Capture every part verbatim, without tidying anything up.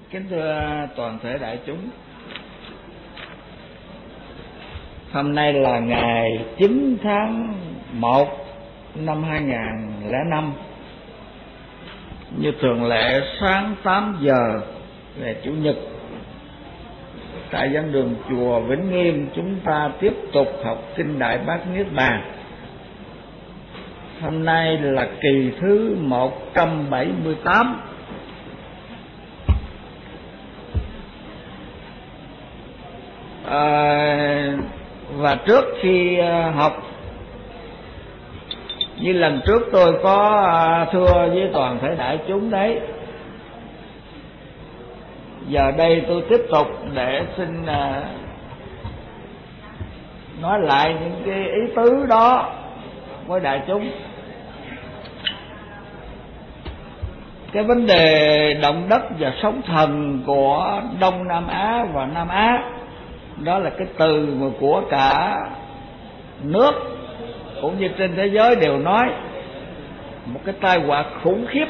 Kính thưa toàn thể đại chúng, hôm nay là ngày chín tháng một năm hai nghìn không trăm lẻ năm. Như thường lệ, sáng tám giờ ngày Chủ nhật, tại giảng đường chùa Vĩnh Nghiêm, chúng ta tiếp tục học kinh Đại Bát Niết Bàn. Hôm nay là kỳ thứ một trăm bảy mươi tám. À, và trước khi học, như lần trước tôi có thưa với toàn thể đại chúng đấy, giờ đây tôi tiếp tục để xin nói lại những cái ý tứ đó với đại chúng. Cái vấn đề động đất và sóng thần của Đông Nam Á và Nam Á, đó là cái từ mà của cả nước cũng như trên thế giới đều nói một cái tai họa khủng khiếp.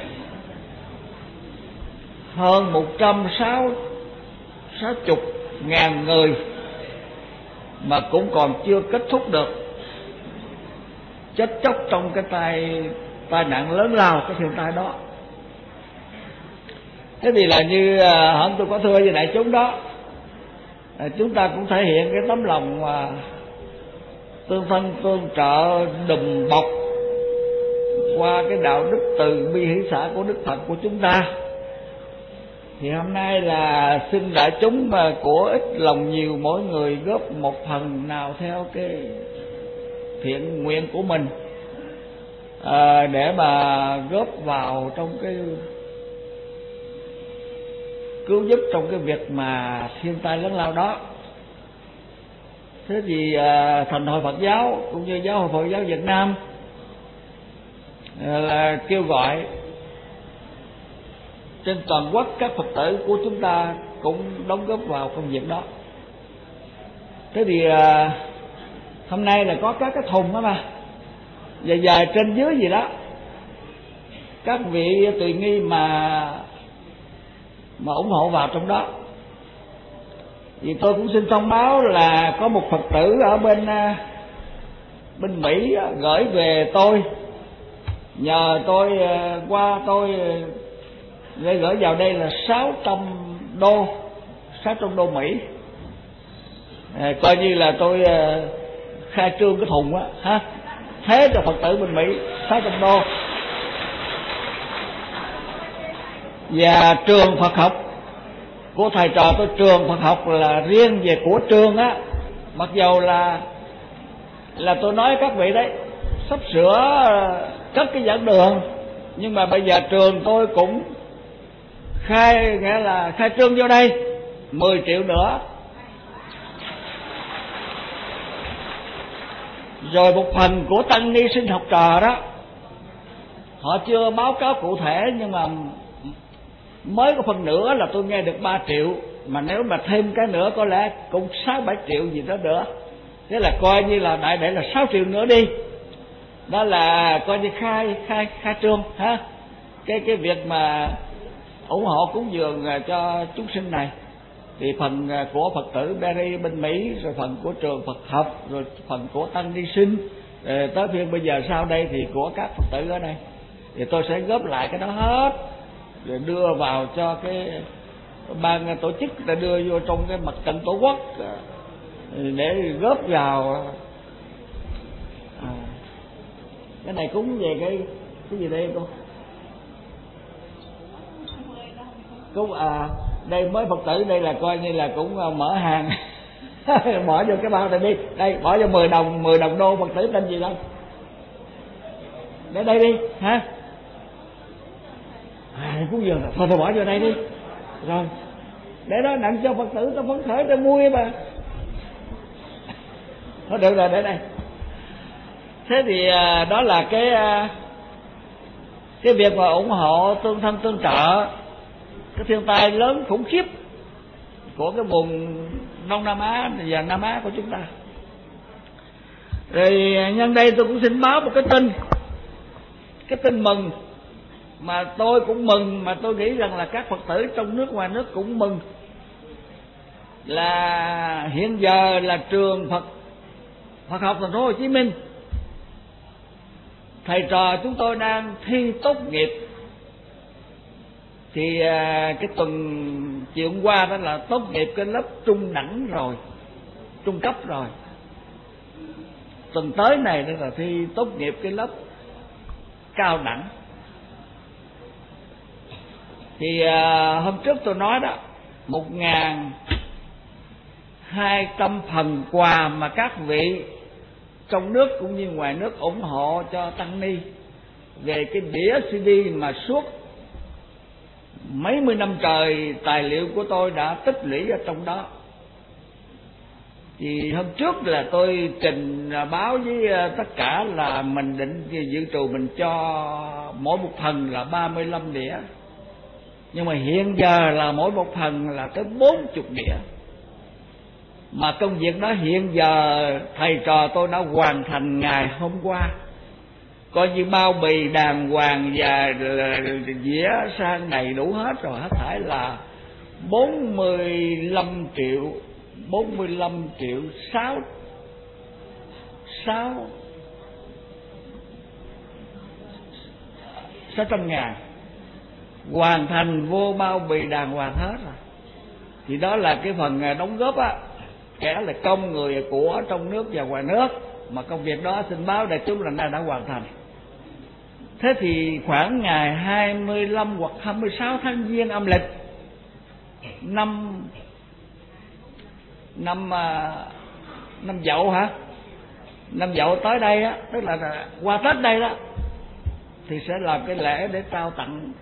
Hơn một trăm sáu sáu chục ngàn người mà cũng còn chưa kết thúc được, chết chóc trong cái tai tai nạn lớn lao, cái thiên tai đó. Thế thì là như hôm tôi có thưa với đại chúng đó, chúng ta cũng thể hiện cái tấm lòng tương thân tương trợ, đùm bọc qua cái đạo đức từ bi hỷ xả của Đức Phật của chúng ta. Thì hôm nay là xin đại chúng mà của ít lòng nhiều, mỗi người góp một phần nào theo cái thiện nguyện của mình, à, để mà góp vào trong cái cứu giúp trong cái việc mà thiên tai lớn lao đó. Thế thì à, Thành hội Phật giáo cũng như Giáo hội Phật giáo Việt Nam à, là kêu gọi trên toàn quốc các Phật tử của chúng ta cũng đóng góp vào công việc đó. Thế thì à, hôm nay là có các cái thùng đó mà dài dài trên dưới gì đó, các vị tùy nghi mà mà ủng hộ vào trong đó. Vì tôi cũng xin thông báo là có một Phật tử ở bên bên Mỹ gửi về tôi, nhờ tôi qua tôi để gửi vào đây là sáu trăm đô, sáu trăm đô Mỹ, à, coi như là tôi khai trương cái thùng á ha, thế cho Phật tử bên Mỹ sáu trăm đô. Và trường Phật học của thầy trò tôi, trường Phật học là riêng về của trường á, mặc dầu là là tôi nói các vị đấy sắp sửa cất cái giảng đường, nhưng mà bây giờ trường tôi cũng khai, nghĩa là khai trương vô đây mười triệu nữa. Rồi một phần của tăng ni sinh học trò đó, họ chưa báo cáo cụ thể, nhưng mà mới có phần nữa là tôi nghe được ba triệu, mà nếu mà thêm cái nữa có lẽ cũng sáu bảy triệu gì đó nữa. Thế là coi như là đại để là sáu triệu nữa đi. Đó là coi như khai khai khai trương ha. Cái cái việc mà ủng hộ cúng dường cho chúng sinh này, thì phần của Phật tử Berry bên Mỹ, rồi phần của trường Phật học, rồi phần của tăng ni sinh, rồi tới phiên bây giờ sau đây thì của các Phật tử ở đây, thì tôi sẽ góp lại cái đó hết rồi đưa vào cho cái ban tổ chức, để đưa vô trong cái mặt trận tổ quốc để góp vào. À, cái này cúng về cái cái gì đây cô? Cúng à, đây mới Phật tử đây là coi như là cũng mở hàng bỏ vô cái bao này đi, đây bỏ vô mười đồng, mười đồng đô. Phật tử tên gì đâu, để đây đi ha. À, cũng vừa thôi, thôi bỏ vô đây đi, rồi để đó nặng cho Phật tử ta phấn khởi ta mua mà. Thôi được rồi, để đây. Thế thì à, đó là cái à, cái việc mà ủng hộ tương thân tương trợ cái thiên tai lớn khủng khiếp của cái vùng Đông Nam Á và Nam Á của chúng ta. Rồi nhân đây tôi cũng xin báo một cái tin, cái tin mừng mà tôi cũng mừng, mà tôi nghĩ rằng là các Phật tử trong nước ngoài nước cũng mừng, là hiện giờ là trường Phật Phật học Thành phố Hồ Chí Minh, thầy trò chúng tôi đang thi tốt nghiệp. Thì cái tuần chiều hôm qua đó là tốt nghiệp cái lớp trung đẳng rồi, trung cấp rồi. Tuần tới này đó là thi tốt nghiệp cái lớp cao đẳng. Thì à, hôm trước tôi nói đó, một ngàn hai trăm phần quà mà các vị trong nước cũng như ngoài nước ủng hộ cho tăng ni về cái đĩa xê đê mà suốt mấy mươi năm trời tài liệu của tôi đã tích lũy ở trong đó. Thì hôm trước là tôi trình báo với tất cả là mình định dự trù mình cho mỗi một phần là ba mươi lăm đĩa, nhưng mà hiện giờ là mỗi một phần là tới bốn mươi đĩa. Mà công việc đó hiện giờ thầy trò tôi đã hoàn thành ngày hôm qua, coi như bao bì đàng hoàng và dĩa sang đầy đủ hết rồi. Hết thảy là bốn mươi lăm triệu bốn mươi lăm triệu sáu sáu sáu trăm ngàn, hoàn thành vô bao bì đàng hoàng hết rồi. Thì đó là cái phần đóng góp á, kẻ là công người của trong nước và ngoài nước, mà công việc đó xin báo đại chúng là đã hoàn thành. Thế thì khoảng ngày hai mươi lăm hoặc hai mươi sáu tháng Giêng âm lịch năm năm năm Dậu hả? Năm Dậu tới đây á, tức là qua Tết đây đó, thì sẽ làm cái lễ để trao tặng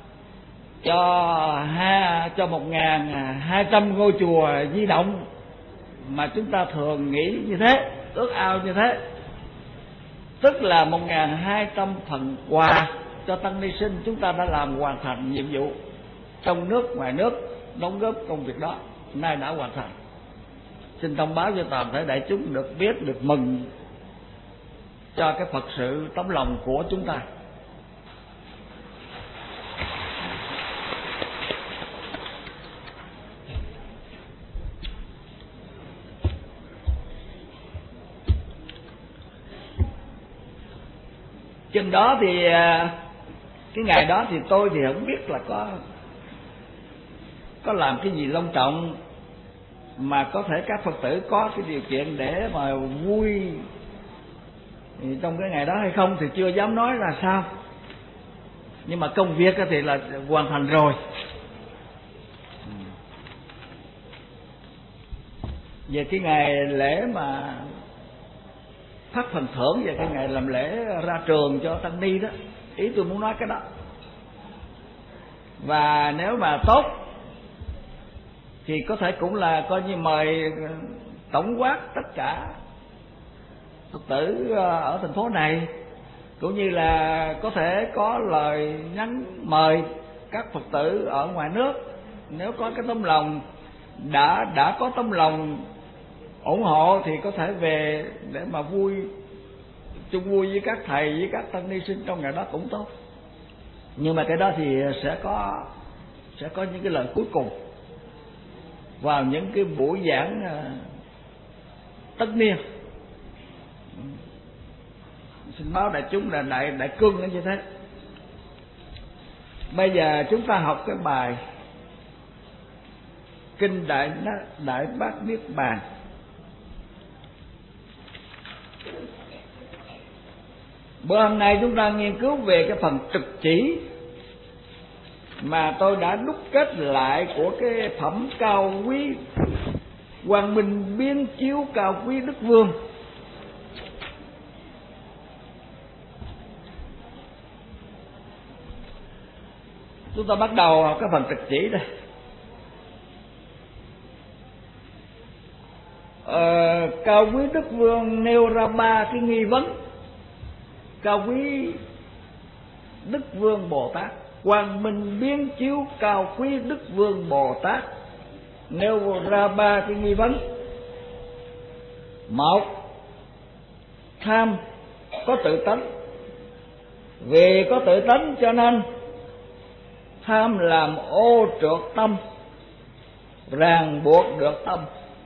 cho ha cho một ngàn hai trăm ngôi chùa di động mà chúng ta thường nghĩ như thế, ước ao như thế. Tức là một ngàn hai trăm phần quà cho tăng ni sinh, chúng ta đã làm hoàn thành nhiệm vụ trong nước ngoài nước, đóng góp công việc đó nay đã hoàn thành. Xin thông báo cho toàn thể đại chúng được biết, được mừng cho cái Phật sự tấm lòng của chúng ta. Chừng đó thì cái ngày đó thì tôi thì không biết là có có làm cái gì long trọng mà có thể các Phật tử có cái điều kiện để mà vui trong cái ngày đó hay không thì chưa dám nói là sao. Nhưng mà công việc thì là hoàn thành rồi. Về cái ngày lễ mà phát phần thưởng, về cái ngày làm lễ ra trường cho tăng ni đó, ý tôi muốn nói cái đó. Và nếu mà tốt thì có thể cũng là coi như mời tổng quát tất cả Phật tử ở thành phố này, cũng như là có thể có lời nhắn mời các Phật tử ở ngoài nước, nếu có cái tấm lòng đã đã có tấm lòng ủng hộ thì có thể về để mà vui, chung vui với các thầy, với các tăng ni sinh trong ngày đó cũng tốt. Nhưng mà cái đó thì sẽ có sẽ có những cái lời cuối cùng vào những cái buổi giảng tất niên. Xin báo đại chúng là đại đại cương như thế. Bây giờ chúng ta học cái bài Kinh Đại Đại Bát Niết Bàn. Bữa hôm nay chúng ta nghiên cứu về cái phần trực chỉ mà tôi đã đúc kết lại của cái phẩm cao quý Quang Minh Biến Chiếu Cao Quý Đức Vương. Chúng ta bắt đầu học cái phần trực chỉ đây. Ờ, Cao Quý Đức Vương nêu ra ba cái nghi vấn. Cao Quý Đức Vương Bồ Tát, Quang Minh Biến Chiếu Cao Quý Đức Vương Bồ Tát nêu ra ba cái nghi vấn. Một, tham có tự tánh, vì có tự tánh cho nên Tham làm ô trượt tâm, ràng buộc được tâm.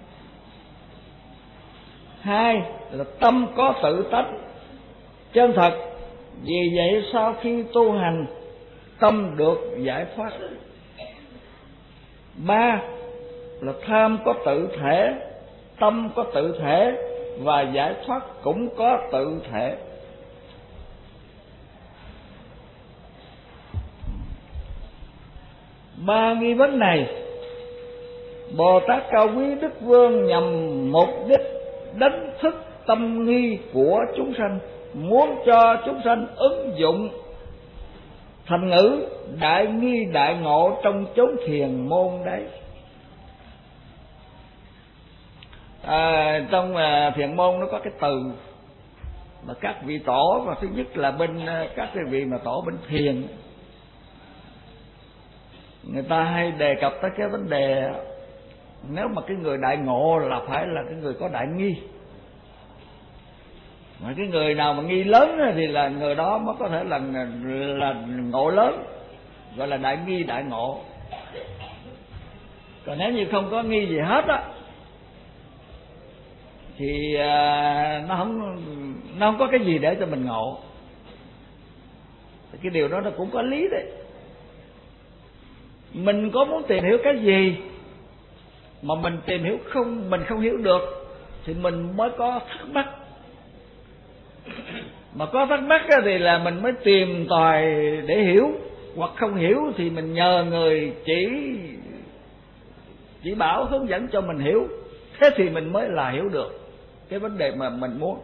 Hai là tâm có tự tánh chân thật, vì vậy sau khi tu hành tâm được giải thoát. Ba là tham có tự thể, tâm có tự thể, và giải thoát cũng có tự thể. Ba nghi vấn này Bồ Tát Cao Quý Đức Vương nhằm mục đích đánh thức tâm nghi của chúng sanh, muốn cho chúng sanh ứng dụng thành ngữ đại nghi đại ngộ trong chốn thiền môn đấy. À, trong à, thiền môn nó có cái từ mà các vị tổ, và thứ nhất là bên các cái vị mà tổ bên thiền, người ta hay đề cập tới cái vấn đề nếu mà cái người đại ngộ là phải là cái người có đại nghi, mà cái người nào mà nghi lớn thì là người đó mới có thể là là ngộ lớn, gọi là đại nghi đại ngộ. Còn nếu như không có nghi gì hết á thì à, nó không nó không có cái gì để cho mình ngộ. Cái điều đó nó cũng có lý đấy. Mình có muốn tìm hiểu cái gì mà mình tìm hiểu không mình không hiểu được thì mình mới có thắc mắc. Mà có thắc mắc thì là mình mới tìm tòi để hiểu, hoặc không hiểu thì mình nhờ người chỉ chỉ bảo hướng dẫn cho mình hiểu. Thế thì mình mới là hiểu được cái vấn đề mà mình muốn.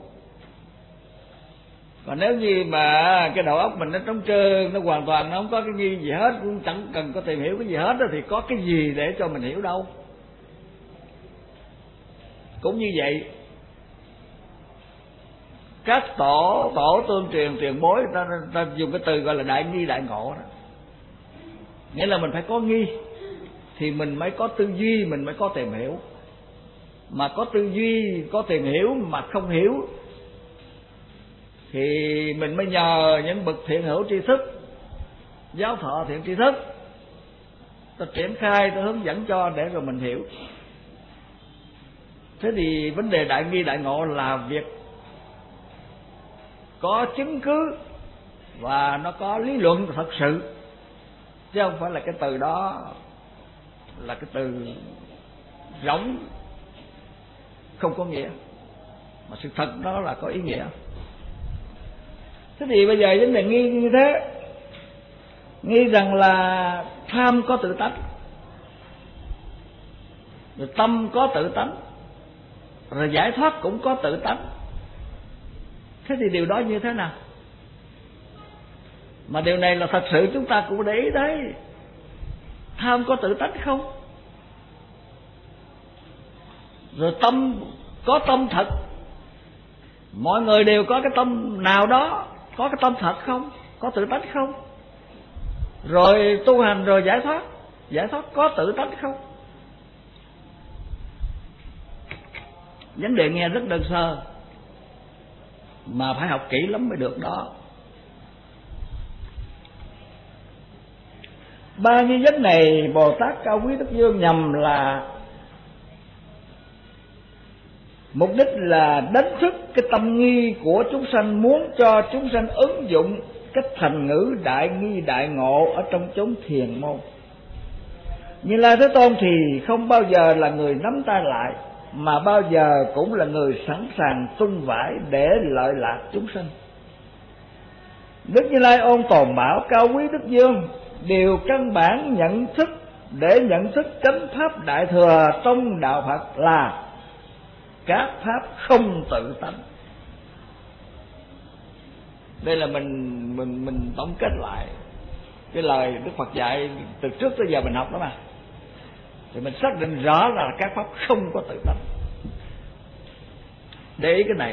Còn nếu như mà cái đầu óc mình nó trống trơn, nó hoàn toàn nó không có cái nghi gì hết, cũng chẳng cần có tìm hiểu cái gì hết đó, thì có cái gì để cho mình hiểu đâu. Cũng như vậy, các tổ tổ tương truyền tiền bối ta, ta dùng cái từ gọi là đại nghi đại ngộ đó. Nghĩa là mình phải có nghi thì mình mới có tư duy, mình mới có tìm hiểu. Mà có tư duy, có tìm hiểu mà không hiểu thì mình mới nhờ những bậc thiện hữu tri thức, giáo thọ thiện tri thức, ta triển khai, ta hướng dẫn cho để rồi mình hiểu. Thế thì vấn đề đại nghi đại ngộ là việc có chứng cứ và nó có lý luận thật sự, chứ không phải là cái từ đó là cái từ rỗng không có nghĩa, mà sự thật đó là có ý nghĩa. Thế thì bây giờ vấn đề nghi như thế, nghi rằng là tham có tự tánh, rồi tâm có tự tánh, rồi giải thoát cũng có tự tánh. Thế thì điều đó như thế nào? Mà điều này là thật sự chúng ta cũng để ý đấy. Tham có tự tánh không? Rồi tâm có tâm thật. Mọi người đều có cái tâm nào đó, có cái tâm thật không? Có tự tánh không? Rồi tu hành rồi giải thoát, giải thoát có tự tánh không? Vấn đề nghe rất đơn sơ mà phải học kỹ lắm mới được đó. Ba nghi vấn này Bồ Tát Cao Quý Đức Vương nhằm là mục đích là đánh thức cái tâm nghi của chúng sanh, muốn cho chúng sanh ứng dụng cách thành ngữ đại nghi đại ngộ ở trong chốn thiền môn. Như Lai Thế Tôn thì không bao giờ là người nắm tay lại, mà bao giờ cũng là người sẵn sàng tung vải để lợi lạc chúng sanh. Đức Như Lai Ôn Tồn bảo Cao Quý Đức Vương điều căn bản nhận thức để nhận thức chánh pháp đại thừa trong đạo Phật là các pháp không tự tánh. Đây là mình mình mình tổng kết lại cái lời Đức Phật dạy từ trước tới giờ mình học đó mà, thì mình xác định rõ là các pháp không có tự tánh. Để ý cái này,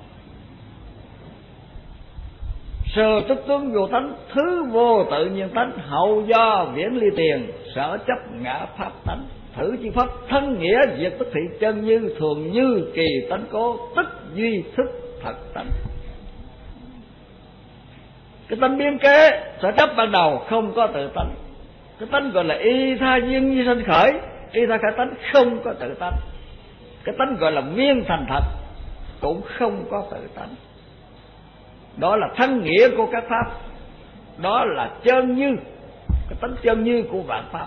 sơ tức tướng vô tánh, thứ vô tự nhiên tánh, hậu do viễn ly tiền, sở chấp ngã pháp tánh, thử chi pháp thân nghĩa diệt tức thị, chân như thường như kỳ tánh cố, tức duy thức thật tánh. Cái tánh biến kế sở chấp ban đầu không có tự tánh, Cái tánh gọi là y tha duyên như sanh khởi, y tha khởi tánh không có tự tánh. Cái tánh gọi là viên thành thật cũng không có tự tánh. Đó là thân nghĩa của các pháp, đó là chân như, cái tánh chân như của vạn pháp.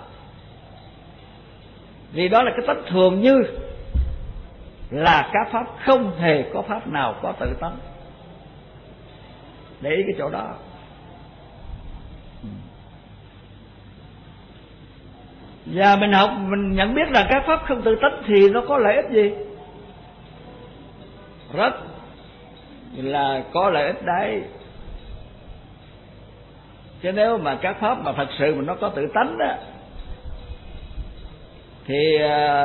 Vì đó là cái tánh thường như, là các pháp không hề có pháp nào có tự tánh. Để ý cái chỗ đó. Và mình học, mình nhận biết là các pháp không tự tánh thì nó có lợi ích gì? Rất là có lợi ích đấy. Chứ nếu mà các pháp mà thật sự mà nó có tự tánh đó, thì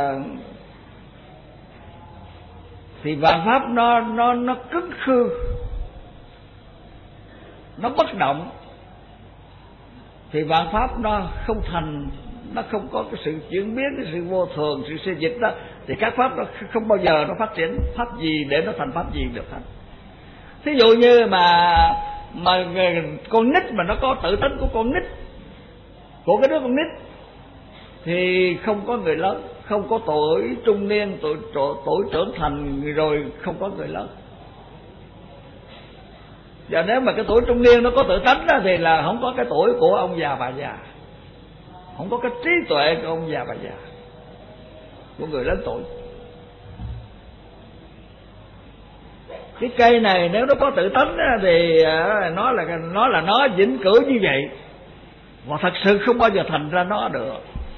thì vạn pháp nó nó nó cứng khư, nó bất động, thì vạn pháp nó không thành, nó không có cái sự chuyển biến, cái sự vô thường, sự xê dịch đó, thì các pháp nó không bao giờ nó phát triển pháp gì để nó thành pháp gì được thành. Thí dụ như mà mà con nít mà nó có tự tánh của con nít, của cái đứa con nít, thì không có người lớn, không có tuổi trung niên, tuổi tuổi trưởng thành rồi không có người lớn. Và nếu mà cái tuổi trung niên nó có tự tánh đó, thì là không có cái tuổi của ông già bà già, không có cái trí tuệ của ông già bà già, của người lớn tuổi. Cái cây này nếu nó có tự tánh đó, thì nó là nó là nó vĩnh cửu như vậy, và thật sự không bao giờ thành ra nó được.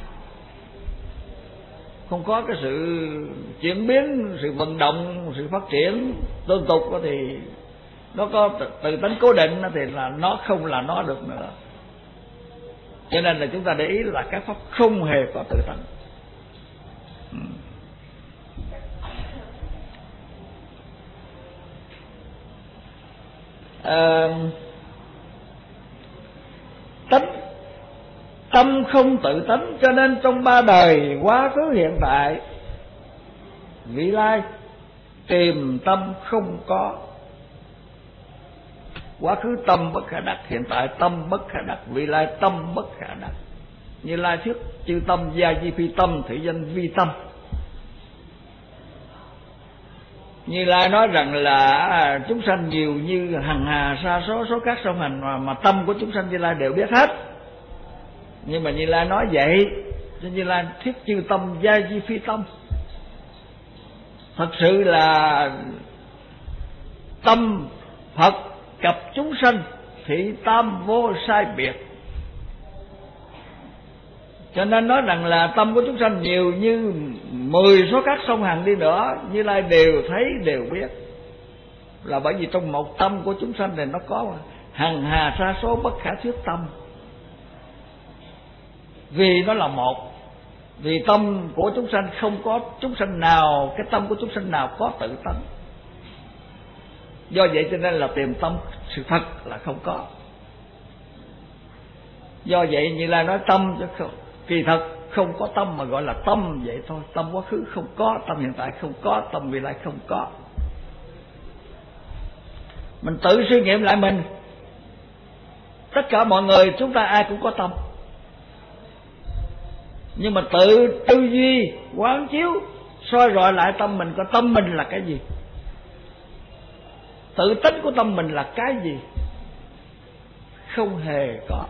Không có cái sự chuyển biến, sự vận động, sự phát triển tương tục đó, thì nó có tự tánh cố định thì là nó không là nó được nữa. Cho nên là chúng ta để ý là các pháp không hề có tự tánh. À, tánh tâm không tự tánh, cho nên trong ba đời quá khứ hiện tại vị lai tìm tâm không có. Quá khứ tâm bất khả đắc, hiện tại tâm bất khả đắc, vị lai tâm bất khả đắc. Như Lai thuyết chư tâm gia di phi tâm, thủy danh vi tâm. Như Lai nói rằng là chúng sanh nhiều như hằng hà sa số, số các sông hành, mà, mà tâm của chúng sanh Như Lai đều biết hết. Nhưng mà Như Lai nói vậy, cho Như Lai thuyết chư tâm gia di phi tâm. Thật sự là tâm Phật cặp chúng sanh thị tam vô sai biệt. Cho nên nói rằng là tâm của chúng sanh nhiều như mười số các sông hành đi nữa, Như Lai đều thấy đều biết. Là bởi vì trong một tâm của chúng sanh này nó có hằng hà sa số bất khả thuyết tâm. Vì nó là một, vì tâm của chúng sanh không có chúng sanh nào, cái tâm của chúng sanh nào có tự tánh. Do vậy cho nên là tìm tâm sự thật là không có. Do vậy Như Lai nói tâm chứ không, kỳ thật không có tâm mà gọi là tâm vậy thôi. Tâm quá khứ không có, tâm hiện tại không có, tâm vị lai không có. Mình tự suy nghiệm lại mình, tất cả mọi người chúng ta ai cũng có tâm, nhưng mà tự tư duy quán chiếu soi rọi lại tâm mình, coi tâm mình là cái gì, tự tính của tâm mình là cái gì. Không hề có,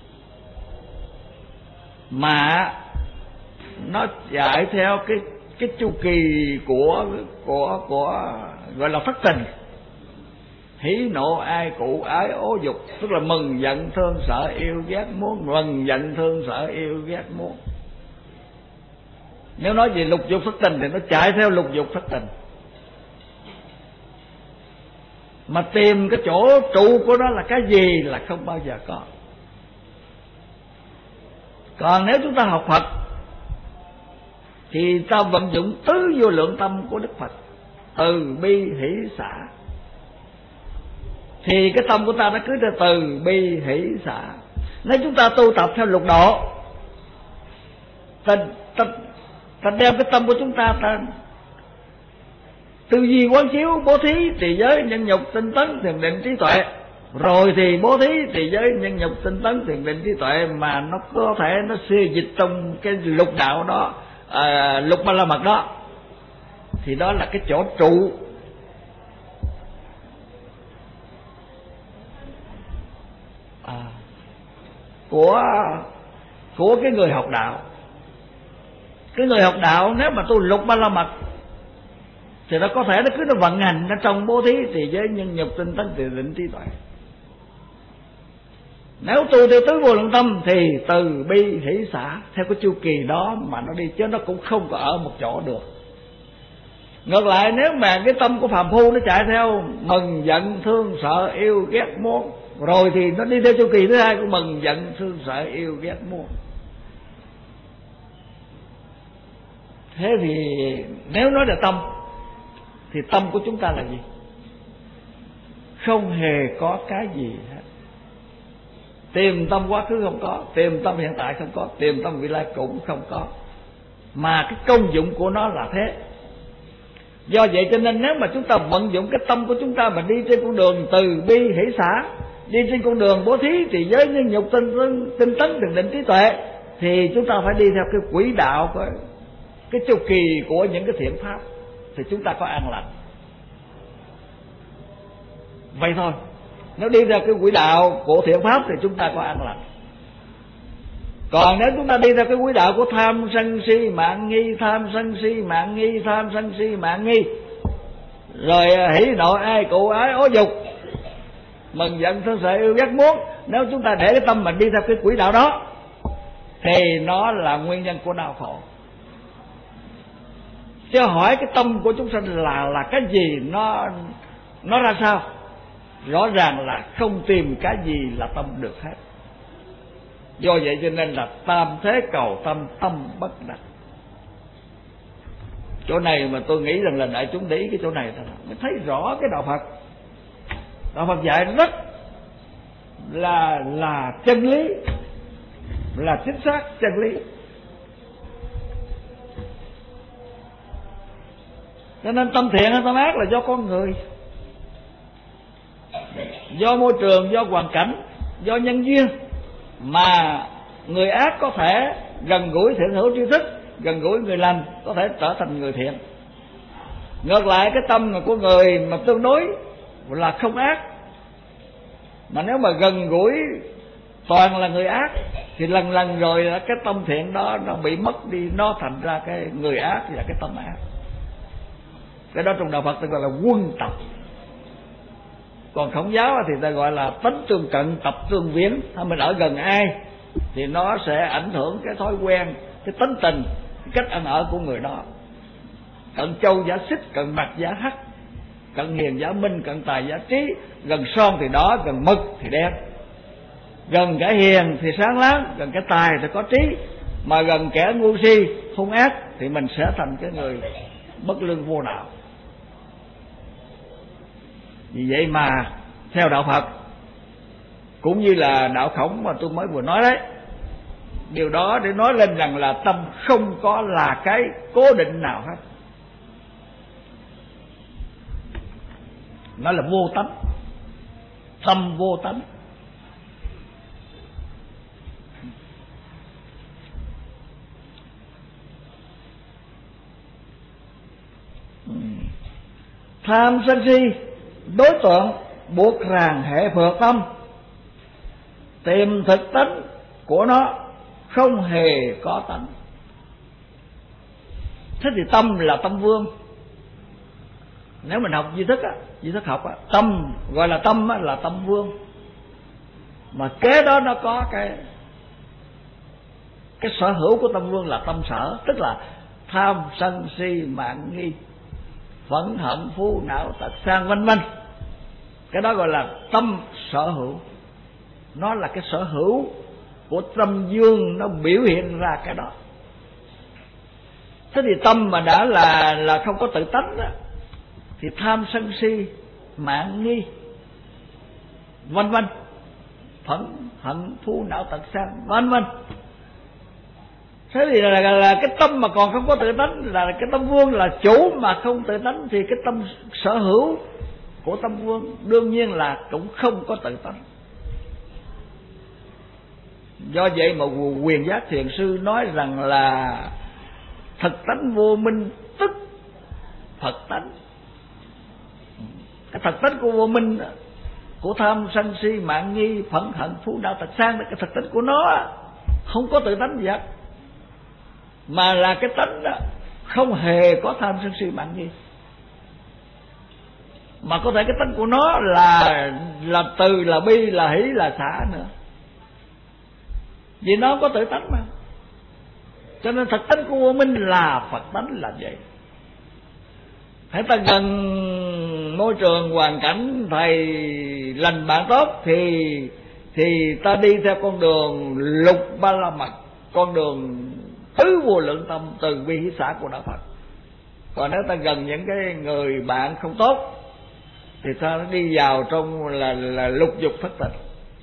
mà nó chạy theo cái cái chu kỳ của của của gọi là thất tình, hỉ nộ ai cụ ái ố dục, tức là mừng giận thương sợ yêu ghét muốn, mừng giận thương sợ yêu ghét muốn. Nếu nói về lục dục thất tình thì nó chạy theo lục dục thất tình, mà tìm cái chỗ trụ của nó là cái gì là không bao giờ có. Còn nếu chúng ta học Phật thì ta vận dụng tứ vô lượng tâm của Đức Phật, từ bi hỷ xả, thì cái tâm của ta nó cứ từ từ bi hỷ xả. Nếu chúng ta tu tập theo lục độ, ta, ta, ta đem cái tâm của chúng ta, ta tư duy quán chiếu bố thí trì giới nhân nhục tinh tấn thiền định trí tuệ, Rồi thì bố thí, thì giới, nhân nhục, tinh tấn, thiền định, trí tuệ, mà nó có thể nó xê dịch trong cái lục đạo đó, à, lục ba la mật đó, thì đó là cái chỗ trụ à, của của cái người học đạo. Cái người học đạo nếu mà tu lục ba la mật thì nó có thể nó cứ nó vận hành nó trong bố thí, thì giới, nhân nhục, tinh tấn, thiền định, trí tuệ. Nếu tu theo tứ vô lượng tâm thì từ bi hỷ xả theo cái chu kỳ đó mà nó đi, chứ nó cũng không có ở một chỗ được. Ngược lại, nếu mà cái tâm của phàm phu nó chạy theo mừng giận thương sợ yêu ghét muốn, rồi thì nó đi theo chu kỳ thứ hai của mừng giận thương sợ yêu ghét muốn. Thế thì nếu nói là tâm, thì tâm của chúng ta là gì? Không hề có cái gì hết. Tìm tâm quá khứ không có, tìm tâm hiện tại không có, tìm tâm vị lai cũng không có. Mà cái công dụng của nó là thế. Do vậy cho nên nếu mà chúng ta vận dụng cái tâm của chúng ta mà đi trên con đường từ bi hỷ xả, đi trên con đường bố thí, thì giới, nhân nhục, tinh tấn, tinh tấn, thiền định, trí tuệ, thì chúng ta phải đi theo cái quỹ đạo của cái chu kỳ của những cái thiện pháp, thì chúng ta có an lành. Vậy thôi. Nếu đi theo cái quỹ đạo của thiện pháp thì chúng ta có an lành. Còn nếu chúng ta đi theo cái quỹ đạo của tham sân si mạn nghi, tham sân si mạn nghi, tham sân si mạn nghi, rồi hỉ nộ ai cụ ái ố dục, mừng giận thương sợ yêu ghét muốn, nếu chúng ta để cái tâm mình đi theo cái quỹ đạo đó thì nó là nguyên nhân của đau khổ. Chứ hỏi cái tâm của chúng sanh là là cái gì, nó nó ra sao? Rõ ràng là không tìm cái gì là tâm được hết. Do vậy cho nên là tam thế cầu tâm, tâm bất đắc. Chỗ này mà tôi nghĩ rằng là đại chúng để ý cái chỗ này thôi mới thấy rõ cái đạo Phật. Đạo Phật dạy rất là là chân lý, là chính xác chân lý. Cho nên tâm thiện hay tâm ác là do con người, do môi trường, do hoàn cảnh, do nhân duyên, mà người ác có thể gần gũi thiện hữu tri thức, gần gũi người lành, có thể trở thành người thiện. Ngược lại, cái tâm của người mà tương đối là không ác, mà nếu mà gần gũi toàn là người ác, thì lần lần rồi cái tâm thiện đó nó bị mất đi, nó thành ra cái người ác và cái tâm ác. Cái đó trong đạo Phật ta gọi là quân tập. Còn Khổng giáo thì ta gọi là tánh tương cận, tập tương viễn.ถ้าmình ở gần ai thì nó sẽ ảnh hưởng cái thói quen, cái tính tình, cái cách ăn ở của người đó. Cận châu giả xích, cận bạc giả hắc, cận hiền giả minh, cận tài giả trí. Gần son thì đỏ, gần mực thì đen. Gần kẻ hiền thì sáng láng, gần kẻ tài thì có trí. Mà gần kẻ ngu si, hung ác thì mình sẽ thành cái người bất lương vô đạo. Vì vậy mà theo đạo Phật cũng như là đạo Khổng mà tôi mới vừa nói đấy, điều đó để nói lên rằng là tâm không có là cái cố định nào hết, nó là vô tánh, tâm vô tánh. Tham sân si đối tượng buộc ràng hệ phược tâm, tìm thực tánh của nó không hề có tánh. Thế thì tâm là tâm vương. Nếu mình học duy thức á, duy thức học á, tâm gọi là tâm á, là tâm vương. Mà kế đó nó có cái cái sở hữu của tâm vương là tâm sở, tức là tham sân si mạn nghi, phẫn hận phú não tật sang vân vân. Cái đó gọi là tâm sở hữu. Nó là cái sở hữu của tâm dương, nó biểu hiện ra cái đó. Thế thì tâm mà đã là là không có tự tánh đó, thì tham sân si mạn nghi vân vân, phẫn hận phú não tật sang vân vân. Thế thì là, là, là cái tâm mà còn không có tự tánh, là cái tâm vương là chủ mà không tự tánh, thì cái tâm sở hữu của Tâm Vương đương nhiên là cũng không có tự tánh. Do vậy mà Quyền Giác Thiền Sư nói rằng là thật tánh vô minh tức Phật tánh. Cái thật tánh của vô minh, của tham sân si mạng nghi phẫn hận phú đau tật sang, cái thật tánh của nó không có tự tánh gì hết, mà là cái tánh đó không hề có tham sân si mạng nghi. Mà có thể cái tánh của nó là là từ, là bi, là hỷ, là xả nữa, vì nó có tự tánh mà. Cho nên thật tánh của vô minh là Phật tánh là vậy. Hãy ta gần môi trường hoàn cảnh thầy lành bạn tốt thì thì ta đi theo con đường lục ba la mật, con đường tứ vô lượng tâm từ bi hỷ xả của đạo Phật. Còn nếu ta gần những cái người bạn không tốt thì ta đi vào trong là là lục dục thất tình,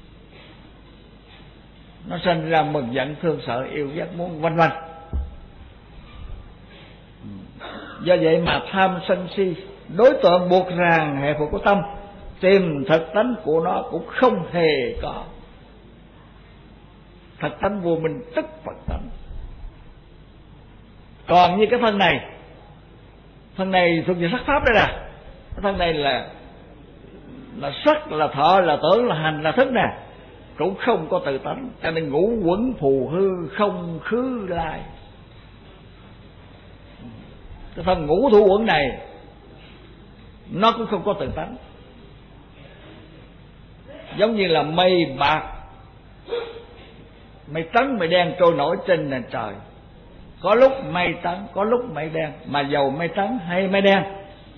nó sinh ra mừng giận thương sợ yêu ghét muốn vân vân. Do vậy mà tham sân si đối tượng buộc ràng hệ phụ của tâm, tìm thật tánh của nó cũng không hề có. Thật tánh vô minh tức Phật tánh. Còn như cái thân này, thân này thuộc về sắc pháp đây nè. Cái thân này là là sắc, là thọ, là tưởng, là hành, là thức nè, cũng không có tự tánh. Cho nên ngũ quẩn phù hư không khứ lai. Cái thân ngũ thủ uẩn này nó cũng không có tự tánh. Giống như là mây bạc, mây trắng mây đen trôi nổi trên nền trời. Có lúc mây trắng, có lúc mây đen, mà dầu mây trắng hay mây đen,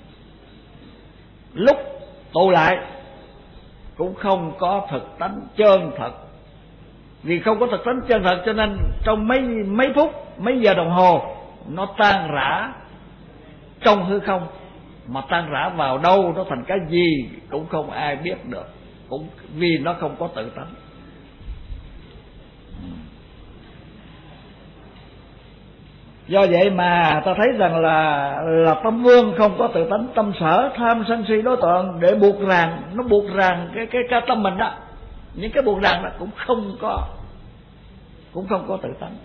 lúc tụ lại cũng không có thực tánh chân thật. Vì không có thực tánh chân thật cho nên trong mấy mấy phút, mấy giờ đồng hồ nó tan rã trong hư không. Mà tan rã vào đâu, nó thành cái gì cũng không ai biết được, cũng vì nó không có tự tánh. Do vậy mà ta thấy rằng là là Tâm Vương không có tự tánh, tâm sở tham sân si đối tượng để buộc ràng, nó buộc ràng cái cái cái tâm mình đó. Những cái buộc ràng đó cũng không có cũng không có tự tánh.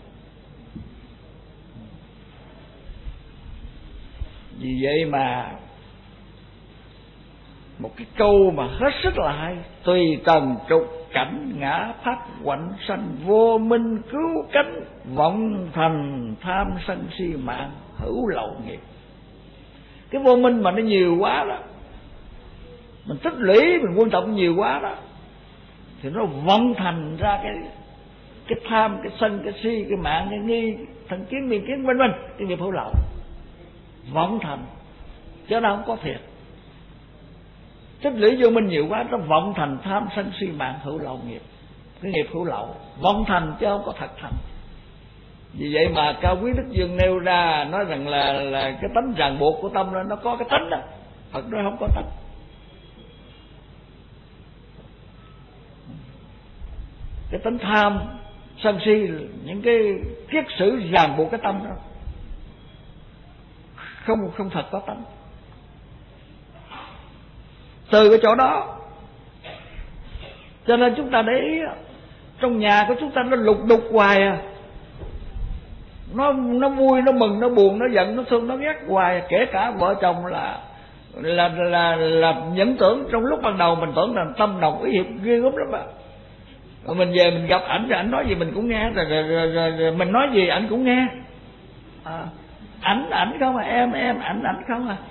Vì vậy mà một cái câu mà hết sức là hay: tùy trần trục cảnh ngã pháp quạnh sanh, vô minh cứu cánh vọng thành tham sân si mạng hữu lậu nghiệp. Cái vô minh mà nó nhiều quá đó, mình tích lũy, mình quân tập nhiều quá đó, thì nó vọng thành ra cái cái tham, cái sân, cái si, cái mạng, cái nghi, thần kiến, miên kiến, vân vân, cái nghiệp hữu lậu vọng thành, chứ nó không có thiệt. Tích lũy vô minh nhiều quá, nó vọng thành tham sân si mạng hữu lậu nghiệp. Cái nghiệp hữu lậu vọng thành chứ không có thật thành. Vì vậy mà Cao Quý Đức Dương nêu ra nói rằng là là cái tánh ràng buộc của tâm đó, nó có cái tánh đó, Phật nói không có tánh. Cái tánh tham sân si, những cái kiết sử ràng buộc cái tâm đó, không không thật có tánh. Từ cái chỗ đó cho nên chúng ta để ý, trong nhà của chúng ta nó lục đục hoài à. Nó nó vui, nó mừng, nó buồn, nó giận, nó thương, nó ghét hoài. Kể cả vợ chồng là là là là những tưởng trong lúc ban đầu mình tưởng là tâm đồng ý hiệp ghê gớm lắm á. Rồi mình về mình gặp ảnh rồi ảnh nói gì mình cũng nghe, rồi, rồi, rồi, rồi, rồi mình nói gì ảnh cũng nghe. À, ảnh ảnh không à, em em ảnh ảnh không à.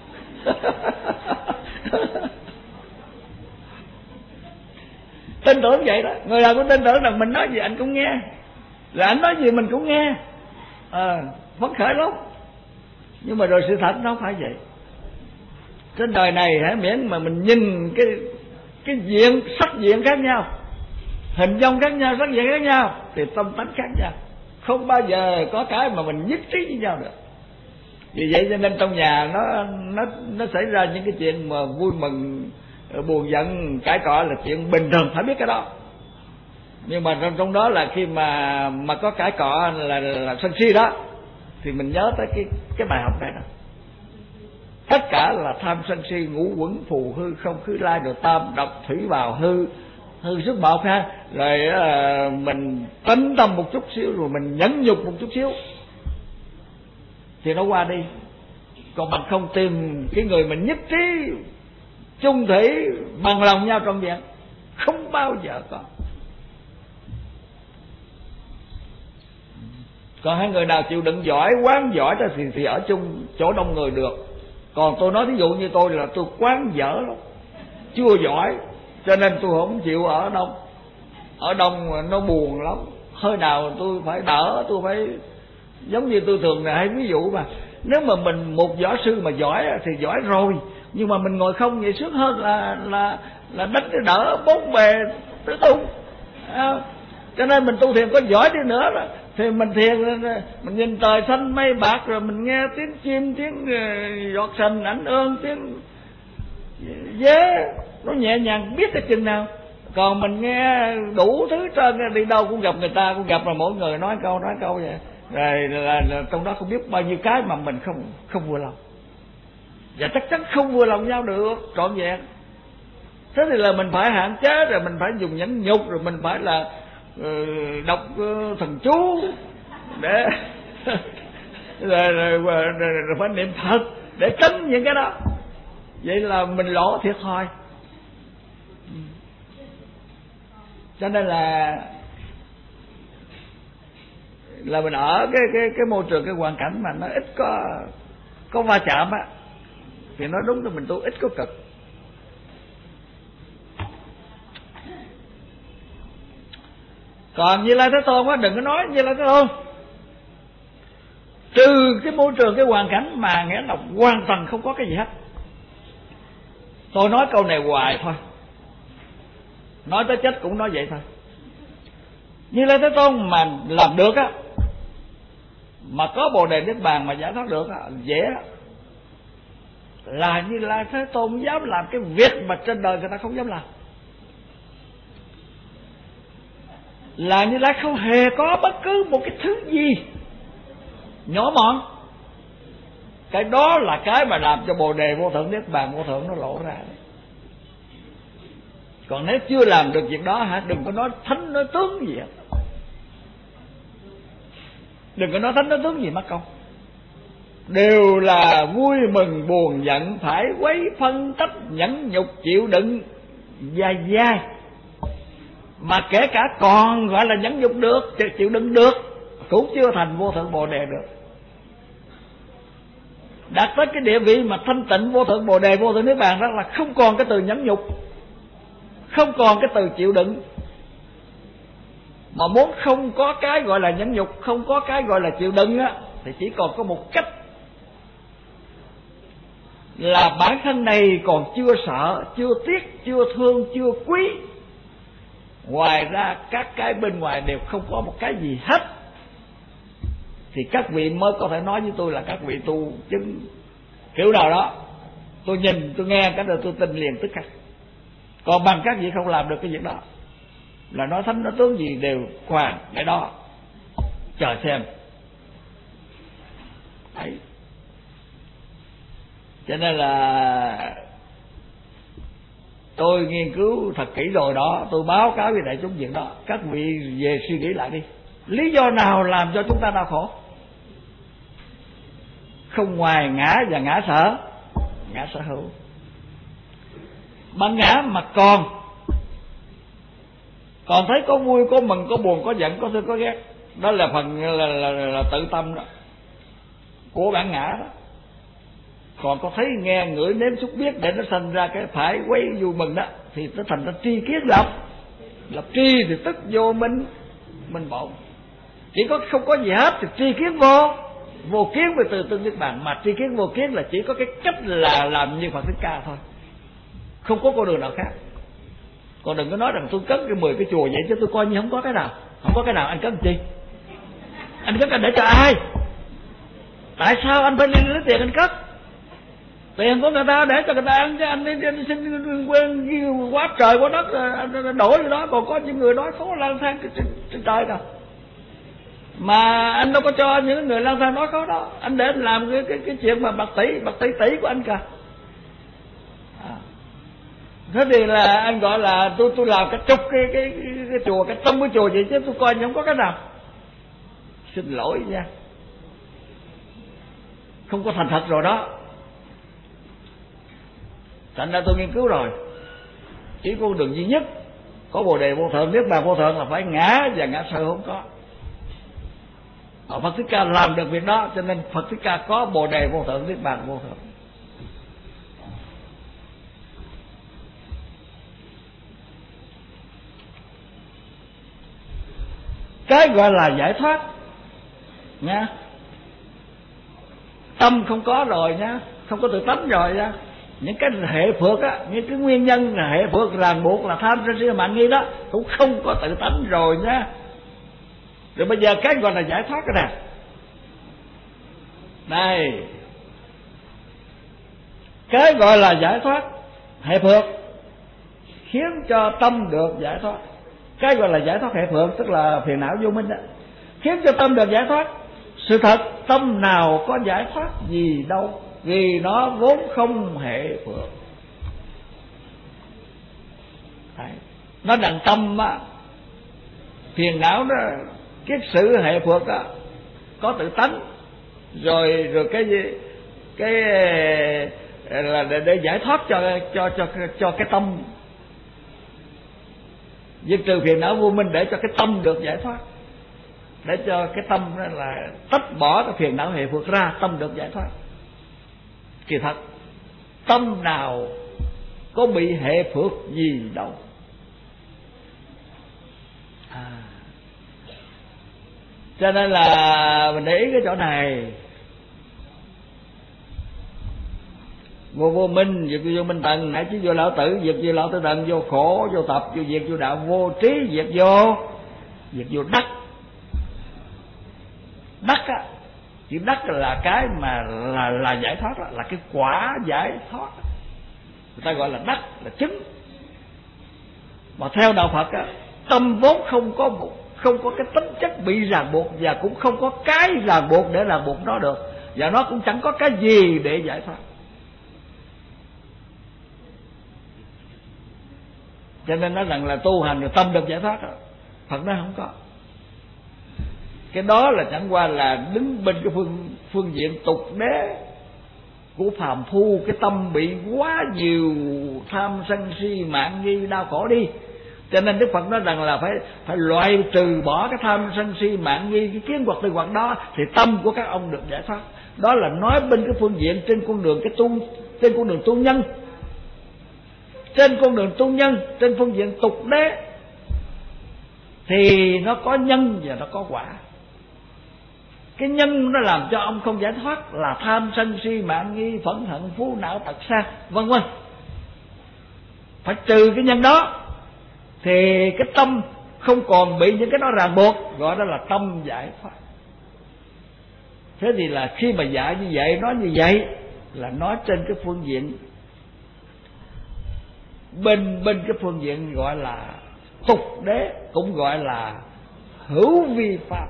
Tin tưởng vậy đó, người nào cũng tin tưởng rằng mình nói gì anh cũng nghe, rồi anh nói gì mình cũng nghe, à, phấn khởi lắm. Nhưng mà rồi sự thật nó không phải vậy. Trên đời này hãy miễn mà mình nhìn cái cái diện, sắc diện khác nhau, hình dung khác nhau, sắc diện khác nhau, thì tâm tánh khác nhau, không bao giờ có cái mà mình nhất trí với nhau được. Vì vậy cho nên trong nhà nó nó nó xảy ra những cái chuyện mà vui mừng, buồn giận, cãi cọ là chuyện bình thường, phải biết cái đó. Nhưng mà trong, trong đó là khi mà mà có cãi cọ là, là, là sân si đó, thì mình nhớ tới cái cái bài học này đó. tất cả là tham sân si, ngũ quẩn phù hư, không khứ lai, rồi tam độc thủy bào hư, hư sức bạo ha. Rồi à, mình tánh tâm một chút xíu, rồi mình nhẫn nhục một chút xíu thì nó qua đi. Còn mình không tìm cái người mình nhất trí chung thủy bằng lòng nhau trọn vẹn, không bao giờ có. Còn hai người nào chịu đựng giỏi, quán giỏi thì, thì ở chung chỗ đông người được. Còn tôi nói thí dụ như tôi là tôi quán dở lắm, chưa giỏi, cho nên tôi không chịu ở đông. Ở đông nó buồn lắm, hơi nào tôi phải đỡ, tôi phải giống như tôi thường là hay ví dụ mà, nếu mà mình một võ sư mà giỏi thì giỏi rồi, nhưng mà mình ngồi không vậy sướng hơn là là là đánh cái đỡ bốn bề tứ tung. À, cho nên mình tu thiền có giỏi đi nữa là thì mình thiền, mình nhìn trời xanh mây bạc, rồi mình nghe tiếng chim, tiếng giọt sình ảnh ương, tiếng dế nó nhẹ nhàng biết cái chừng nào. Còn mình nghe đủ thứ trơn, đi đâu cũng gặp người ta, cũng gặp là mỗi người nói câu nói câu vậy, rồi là, là, là trong đó không biết bao nhiêu cái mà mình không không vừa lòng, và chắc chắn không vừa lòng nhau được trọn vẹn. Thế thì là mình phải hạn chế, rồi mình phải dùng nhẫn nhục, rồi mình phải là uh, đọc uh, thần chú để rồi, rồi, rồi, rồi, rồi phải niệm Phật để tránh những cái đó. Vậy là mình lỗ thiệt thôi. Cho nên là là mình ở cái cái cái môi trường, cái hoàn cảnh mà nó ít có có va chạm á, thì nói đúng là mình tu ít có cực. Còn Như Lai Thế Tôn á, đừng có nói Như Lai Thế Tôn trừ cái môi trường, cái hoàn cảnh mà nghĩa là hoàn toàn không có cái gì hết. Tôi nói câu này hoài thôi, nói tới chết cũng nói vậy thôi. Như Lai Thế Tôn mà làm được á, mà có Bồ Đề Niết Bàn mà giải thoát được á, dễ á. Là Như Lai Thế Tôn dám làm cái việc mà trên đời người ta không dám làm. Là Như Lai không hề có bất cứ một cái thứ gì nhỏ mọn. Cái đó là cái mà làm cho Bồ Đề Vô Thượng Niết Bàn Vô Thượng nó lộ ra. Còn nếu chưa làm được việc đó hả, đừng có nói thánh nói tướng gì hết. Đừng có nói thánh nói tướng gì mất công. Đều là vui mừng buồn giận, phải quấy phân tách, nhẫn nhục chịu đựng dai dai. Mà kể cả còn gọi là nhẫn nhục được, chịu đựng được, cũng chưa thành Vô Thượng Bồ Đề được. Đạt tới cái địa vị mà thanh tịnh Vô Thượng Bồ Đề Vô Thượng Niết Bàn đó là không còn cái từ nhẫn nhục, không còn cái từ chịu đựng. Mà muốn không có cái gọi là nhẫn nhục, không có cái gọi là chịu đựng á, thì chỉ còn có một cách, là bản thân này còn chưa sợ, chưa tiếc, chưa thương, chưa quý. Ngoài ra các cái bên ngoài đều không có một cái gì hết. Thì các vị mới có thể nói với tôi là các vị tu chứng kiểu nào đó. Tôi nhìn, tôi nghe cái đó tôi tin liền tức khắc. Còn bằng các vị không làm được cái việc đó, là nói thánh nói tướng gì đều khoan cái đó, chờ xem. Đấy. Cho nên là tôi nghiên cứu thật kỹ rồi đó, tôi báo cáo với đại chúng chuyện đó. Các vị về suy nghĩ lại đi, lý do nào làm cho chúng ta đau khổ? Không ngoài ngã và ngã sở, ngã sở hữu. Bằng ngã mà còn còn thấy có vui, có mừng, có buồn, có giận, có thương, có ghét, đó là phần là, là, là, là tự tâm đó, của bản ngã đó. Còn có thấy, nghe, ngửi, nếm, xúc, biết để nó sinh ra cái phải quấy vui mừng đó, thì nó thành ra tri kiến lập. Lập tri thì tức vô minh, minh bổn. Chỉ có không có gì hết thì tri kiến vô. Vô kiến về từ tương Niết Bàn. Mà tri kiến vô kiến là chỉ có cái cách là làm như Phật Thích Ca thôi, không có con đường nào khác. Còn đừng có nói rằng tôi cất cái mười cái chùa vậy chứ tôi coi như không có cái nào. Không có cái nào anh cất làm chi? Anh cất anh để cho ai? Tại sao anh phải lấy tiền anh cất? Tiền của người ta để cho người ta ăn chứ anh đi, đi, đi xin quên quá trời quá đất anh đổi cái đó. Còn có những người nói khó lang thang trên trời nào, mà anh đâu có cho những người lang thang nói khó đó. Anh để anh làm cái cái, cái chuyện mà bạc tỷ bạc tỷ tỷ của anh cả. Thế thì là anh gọi là tôi tôi làm cái trục cái cái, cái, cái chùa, cái tâm cái chùa vậy chứ tôi coi như không có cái nào. Xin lỗi nha, không có thành thật rồi đó. Thành ra tôi nghiên cứu rồi, chỉ con đường duy nhất có Bồ Đề Vô Thượng, Niết Bàn Vô Thượng là phải ngã và ngã sơ không có. Phật Thích Ca làm được việc đó, cho nên Phật Thích Ca có Bồ Đề Vô Thượng, Niết Bàn Vô Thượng. Cái gọi là giải thoát nha, tâm không có rồi nha, không có tự tánh rồi nha. Những cái hệ phược á, những cái nguyên nhân là hệ phược ràng buộc là tham sân si mạng nghi đó cũng không có tự tánh rồi nha. Rồi bây giờ cái gọi là giải thoát cái này này, cái gọi là giải thoát hệ phược khiến cho tâm được giải thoát. Cái gọi là giải thoát hệ phược tức là phiền não vô minh đó, khiến cho tâm được giải thoát. Sự thật tâm nào có giải thoát gì đâu, vì nó vốn không hệ phược. Đấy. Nó đằng tâm á, phiền não đó, cái sự hệ phược á, có tự tánh rồi rồi cái gì cái là để, để giải thoát cho cho cho cho cái tâm, diệt trừ phiền não vô minh để cho cái tâm được giải thoát, để cho cái tâm đó là tách bỏ cái phiền não hệ phược ra, tâm được giải thoát. Kỳ thật tâm nào có bị hệ phược gì đâu. À, cho nên là mình để ý cái chỗ này. Vô vô minh, diệt vô minh tận, nãy chứ vô lão tử, diệt vô lão tử tận, vô khổ, vô tập, vô diệt vô đạo, vô trí, diệt vô diệt vô đắc. Đắc á, chữ đắc là cái mà là là giải thoát đó, là cái quả giải thoát. Người ta gọi là đắc, là chứng. Mà theo đạo Phật á, tâm vốn không có không có cái tính chất bị ràng buộc, và cũng không có cái ràng buộc để ràng buộc nó được, và nó cũng chẳng có cái gì để giải thoát. Cho nên nói rằng là tu hành rồi tâm được giải thoát đó, Phật nói không có. Cái đó là chẳng qua là đứng bên cái phương phương diện tục đế của phàm phu, cái tâm bị quá nhiều tham sân si mạng nghi đau khổ đi. Cho nên Đức Phật nói rằng là phải phải loại trừ bỏ cái tham sân si mạng nghi, cái kiến hoặc tư hoặc đó, thì tâm của các ông được giải thoát. Đó là nói bên cái phương diện trên con đường cái tu, trên con đường tu nhân. Trên con đường tu nhân, trên phương diện tục đế thì nó có nhân và nó có quả. Cái nhân nó làm cho ông không giải thoát là tham sân si mạng nghi, phẫn hận, phú não, tật sang, vân vân. Phải trừ cái nhân đó thì cái tâm không còn bị những cái đó ràng buộc, gọi đó là tâm giải thoát. Thế thì là khi mà dạy như vậy, nói như vậy là nói trên cái phương diện bên bên cái phương diện gọi là tục đế, cũng gọi là hữu vi pháp.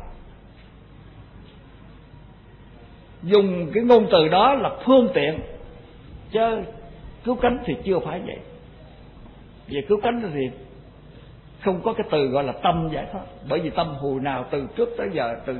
Dùng cái ngôn từ đó là phương tiện, chứ cứu cánh thì chưa phải vậy. Về cứu cánh thì không có cái từ gọi là tâm giải thoát, bởi vì tâm hồi nào từ trước tới giờ, từ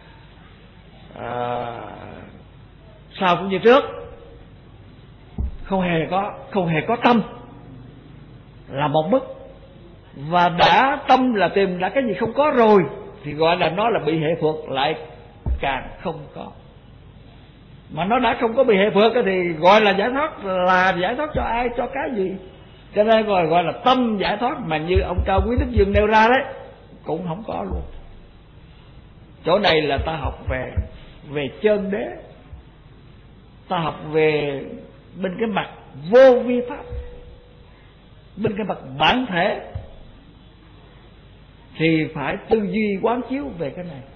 à, sau cũng như trước, không hề có không hề có tâm là một mức. Và đã tâm là tìm đã cái gì không có rồi thì gọi là nó là bị hệ phược, lại càng không có. Mà nó đã không có bị hệ phược thì gọi là giải thoát, là giải thoát cho ai, cho cái gì. Cho nên gọi gọi là tâm giải thoát, mà như ông Cao Quý Đức Dương nêu ra đấy cũng không có luôn. Chỗ này là ta học về về chân đế, ta học về bên cái mặt vô vi pháp, bên cái mặt bản thể, thì phải tư duy quán chiếu về cái này.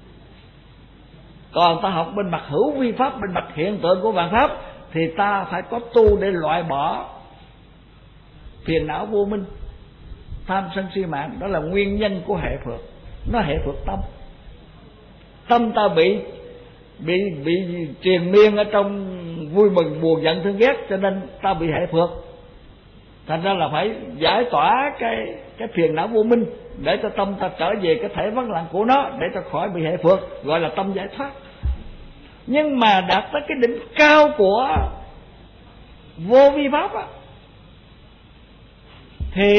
Còn ta học bên mặt hữu vi pháp, bên mặt hiện tượng của vạn pháp, thì ta phải có tu để loại bỏ phiền não vô minh, tham sân si mạng. Đó là nguyên nhân của hệ phược, nó hệ phược tâm. Tâm ta bị bị bị triền miên ở trong vui mừng buồn giận thương ghét, cho nên ta bị hệ phược. Thành ra là phải giải tỏa cái cái phiền não vô minh, để cho tâm ta trở về cái thể vắng lặng của nó, để cho khỏi bị hệ phược, gọi là tâm giải thoát. Nhưng mà đạt tới cái đỉnh cao của vô vi pháp á, thì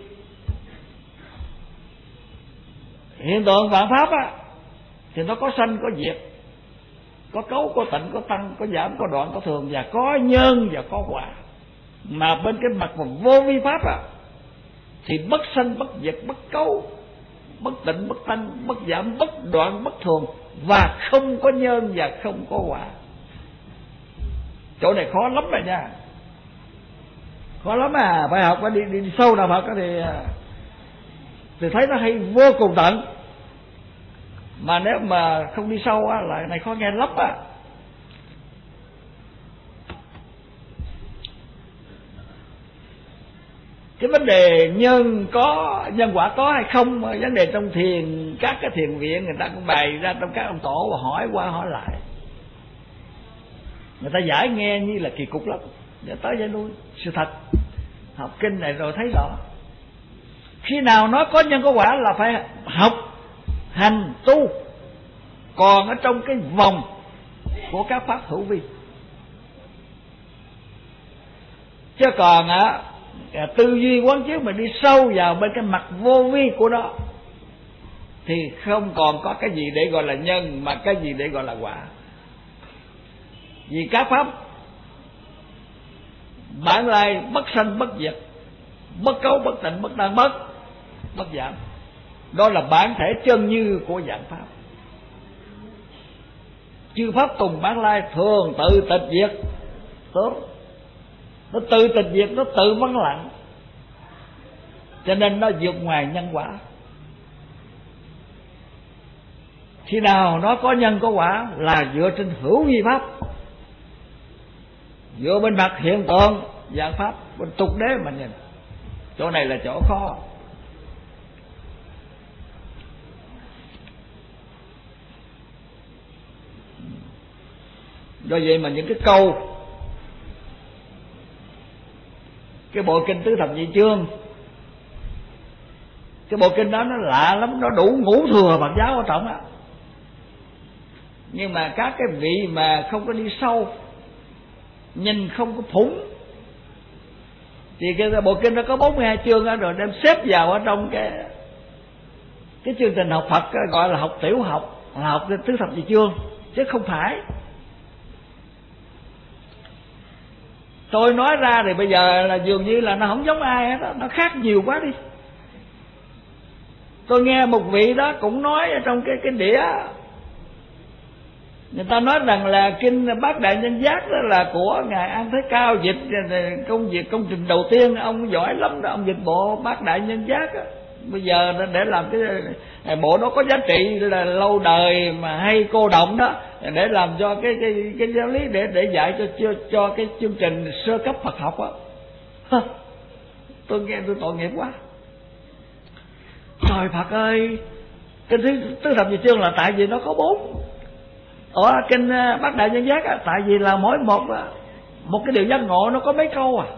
hiện tượng vạn pháp á, thì nó có sanh có diệt, có cấu có tịnh, có tăng có giảm, có đoạn có thường, và có nhân và có quả. Mà bên cái mặt mà vô vi pháp á, thì bất sanh bất diệt, bất cấu, bất tịnh, bất tăng, bất giảm, bất đoạn, bất thường, và không có nhân và không có quả. Chỗ này khó lắm rồi nha, khó lắm à, phải học, phải đi, đi, đi sâu đạo Phật thì thì thấy nó hay vô cùng tận. Mà nếu mà không đi sâu á, lại này khó nghe lắm à. Cái vấn đề nhân có, nhân quả có hay không, vấn đề trong thiền, các cái thiền viện người ta cũng bày ra trong các ông tổ, và hỏi qua hỏi lại, người ta giải nghe như là kỳ cục lắm, để tới giải nuôi sự thật. Học kinh này rồi thấy rõ, khi nào nó có nhân có quả là phải học hành tu, còn ở trong cái vòng của các pháp hữu vi. Chứ còn á, tư duy quán chiếu mà đi sâu vào bên cái mặt vô vi của nó, thì không còn có cái gì để gọi là nhân, mà cái gì để gọi là quả. Vì các pháp bản lai bất sanh bất diệt, bất cấu bất tịnh, bất tăng, bất bất giảm. Đó là bản thể chân như của dạng pháp. Chư pháp tùng bản lai thường tự tịch diệt. Tốt, nó tự tịch diệt, nó tự vắng lặng, cho nên nó vượt ngoài nhân quả. Khi nào nó có nhân có quả là dựa trên hữu vi pháp, dựa bên mặt hiện tượng dạng pháp, bên tục đế mà nhìn. Chỗ này là chỗ khó. Do vậy mà những cái câu, cái bộ kinh tứ thập nhị chương, cái bộ kinh đó nó lạ lắm, nó đủ ngũ thừa Phật giáo ở trọng á. Nhưng mà các cái vị mà không có đi sâu, nhìn không có phủng, thì cái bộ kinh nó có bốn mươi hai chương đó, rồi đem xếp vào ở trong cái cái chương trình học Phật, gọi là học tiểu học, là học cái tứ thập nhị chương, chứ không phải. Tôi nói ra thì bây giờ là dường như là nó không giống ai hết, nó khác nhiều quá đi. Tôi nghe một vị đó cũng nói ở trong cái cái đĩa, người ta nói rằng là kinh Bát Đại Nhân Giác đó là của ngài An Thế Cao dịch, công việc công trình đầu tiên, ông giỏi lắm đó, ông dịch bộ Bát Đại Nhân Giác đó. Bây giờ để làm cái bộ đó có giá trị là lâu đời mà hay cô động đó, để làm cho cái cái cái giáo lý, để để dạy cho cho, cho cái chương trình sơ cấp Phật học á. Tôi nghe tôi tội nghiệp quá. Trời Phật ơi, kinh thứ tứ thập nhị chương là tại vì nó có bốn. Ở kinh Bát Đại Nhân Giác á, tại vì là mỗi một một cái điều giác ngộ nó có mấy câu à.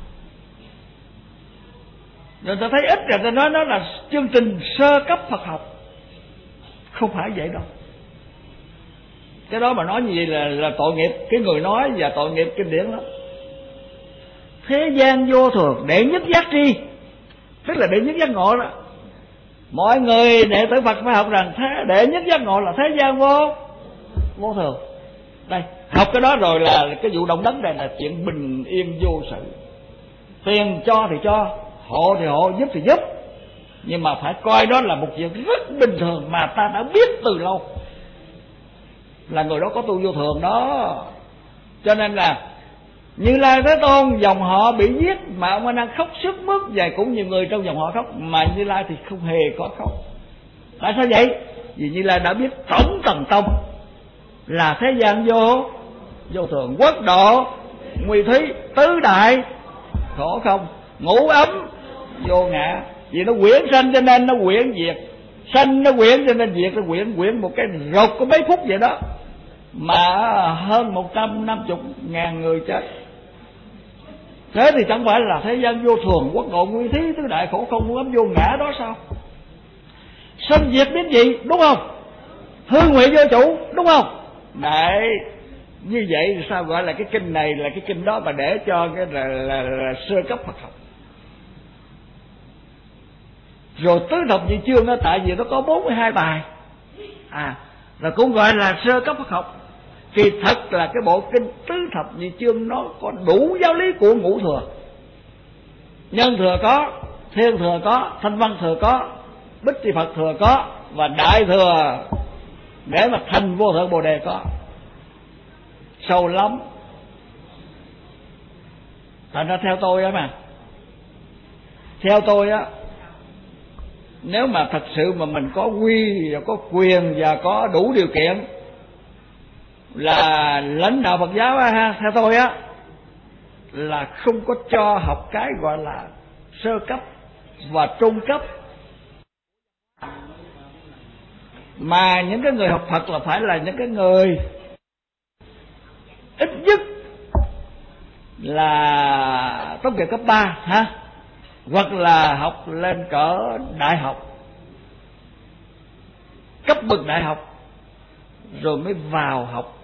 Rồi ta thấy ít, rồi ta nói nó là chương trình sơ cấp Phật học. Không phải vậy đâu. Cái đó mà nói như vậy là, là tội nghiệp cái người nói, và tội nghiệp kinh điển lắm. Thế gian vô thường, đệ nhất giác tri, tức là đệ nhất giác ngộ đó. Mọi người đệ tử Phật phải học rằng thế đệ nhất giác ngộ là thế gian vô vô thường. Đây, học cái đó rồi là cái vụ động đất này là chuyện bình yên vô sự. Tiền cho thì cho, hộ thì hộ, giúp thì giúp, nhưng mà phải coi đó là một việc rất bình thường mà ta đã biết từ lâu, là người đó có tu vô thường đó. Cho nên là Như Lai Thế Tôn dòng họ bị giết mà ông A Nan khóc sức mướt, và cũng nhiều người trong dòng họ khóc, mà Như Lai thì không hề có khóc. Tại sao vậy? Vì Như Lai đã biết tổng tầng tông là thế gian vô vô thường, quốc độ nguy thí, tứ đại khổ không, ngũ ấm vô ngã. Vì nó quyển sanh cho nên nó quyển diệt, sanh nó quyển cho nên diệt, nó quyển quyển một cái rột có mấy phút vậy đó, mà hơn một trăm năm mươi ngàn người chết. Thế thì chẳng phải là thế gian vô thường, quốc ngộ nguyên thí, tứ đại khổ không muôn ấm vô ngã đó sao? Sanh diệt đến gì, đúng không? Hư ngụy vô chủ, đúng không? Đấy, như vậy thì sao gọi là cái kinh này là cái kinh đó mà để cho cái là, là, là sơ cấp Phật học. Rồi tứ thập nhị chương đó, tại vì nó có bốn mươi hai bài, à, là cũng gọi là sơ cấp Phật học. Kỳ thật là cái bộ kinh tứ thập nhị chương nó có đủ giáo lý của ngũ thừa. Nhân thừa có, thiên thừa có, thanh văn thừa có, bích chi Phật thừa có, và đại thừa để mà thành vô thượng bồ đề có. Sâu lắm. Thành ra theo tôi á mà, theo tôi á, nếu mà thật sự mà mình có quy và có quyền và có đủ điều kiện là lãnh đạo Phật giáo á, ha, theo tôi á, là không có cho học cái gọi là sơ cấp và trung cấp, mà những cái người học Phật là phải là những cái người ít nhất là tốt nghiệp cấp ba, ha, hoặc là học lên cỡ đại học, cấp bậc đại học, rồi mới vào học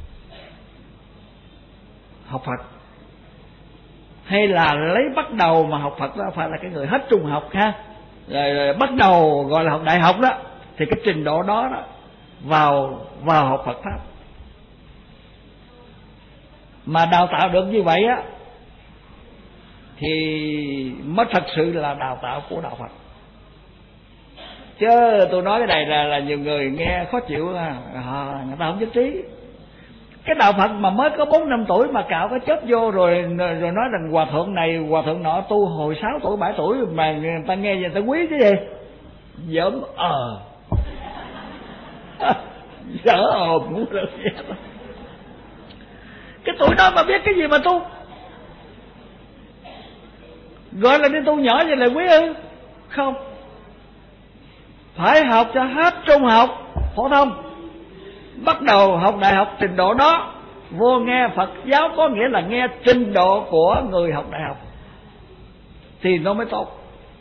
học Phật. Hay là lấy bắt đầu mà học Phật đó phải là cái người hết trung học, ha, rồi, rồi bắt đầu gọi là học đại học đó, thì cái trình độ đó đó vào vào học Phật pháp. Mà đào tạo được như vậy á thì mới thật sự là đào tạo của đạo Phật. Chứ tôi nói cái này là là nhiều người nghe khó chịu, à, người ta không nhất trí. Cái đạo Phật mà mới có bốn năm tuổi mà cạo cái chớp vô rồi rồi nói rằng hòa thượng này hòa thượng nọ tu hồi sáu tuổi bảy tuổi mà người ta nghe người ta quý cái gì? Giỡn ờ dở ồn muốn được vậy. Cái tuổi đó mà biết cái gì mà tu, gọi là đi tu nhỏ vậy là quý ư? Không, phải học cho hết trung học phổ thông, bắt đầu học đại học trình độ đó, vô nghe Phật giáo có nghĩa là nghe trình độ của người học đại học thì nó mới tốt.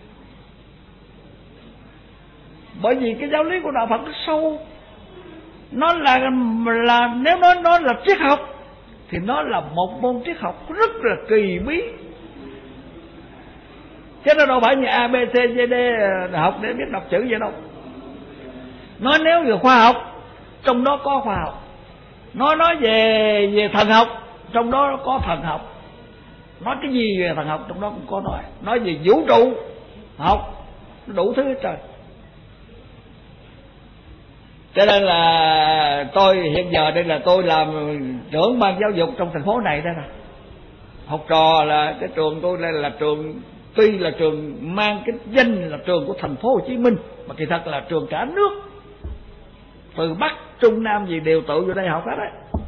Bởi vì cái giáo lý của đạo Phật nó sâu, nó là là nếu nó nó là triết học thì nó là một môn triết học rất là kỳ bí, chứ nó đâu phải như A B C D D học để biết đọc chữ vậy đâu. Nói nếu về khoa học, trong đó có khoa học. Nói nói về về thần học, trong đó có thần học. Nói cái gì về thần học, trong đó cũng có nói. Nói về vũ trụ học, đủ thứ hết trời. Cho nên là tôi hiện giờ đây là tôi làm trưởng ban giáo dục trong thành phố này đây nè. Học trò là cái trường tôi đây là trường, tuy là trường mang cái danh là trường của thành phố Hồ Chí Minh, mà kỳ thật là trường cả nước, từ Bắc Trung Nam gì đều tụ vô đây học hết đấy.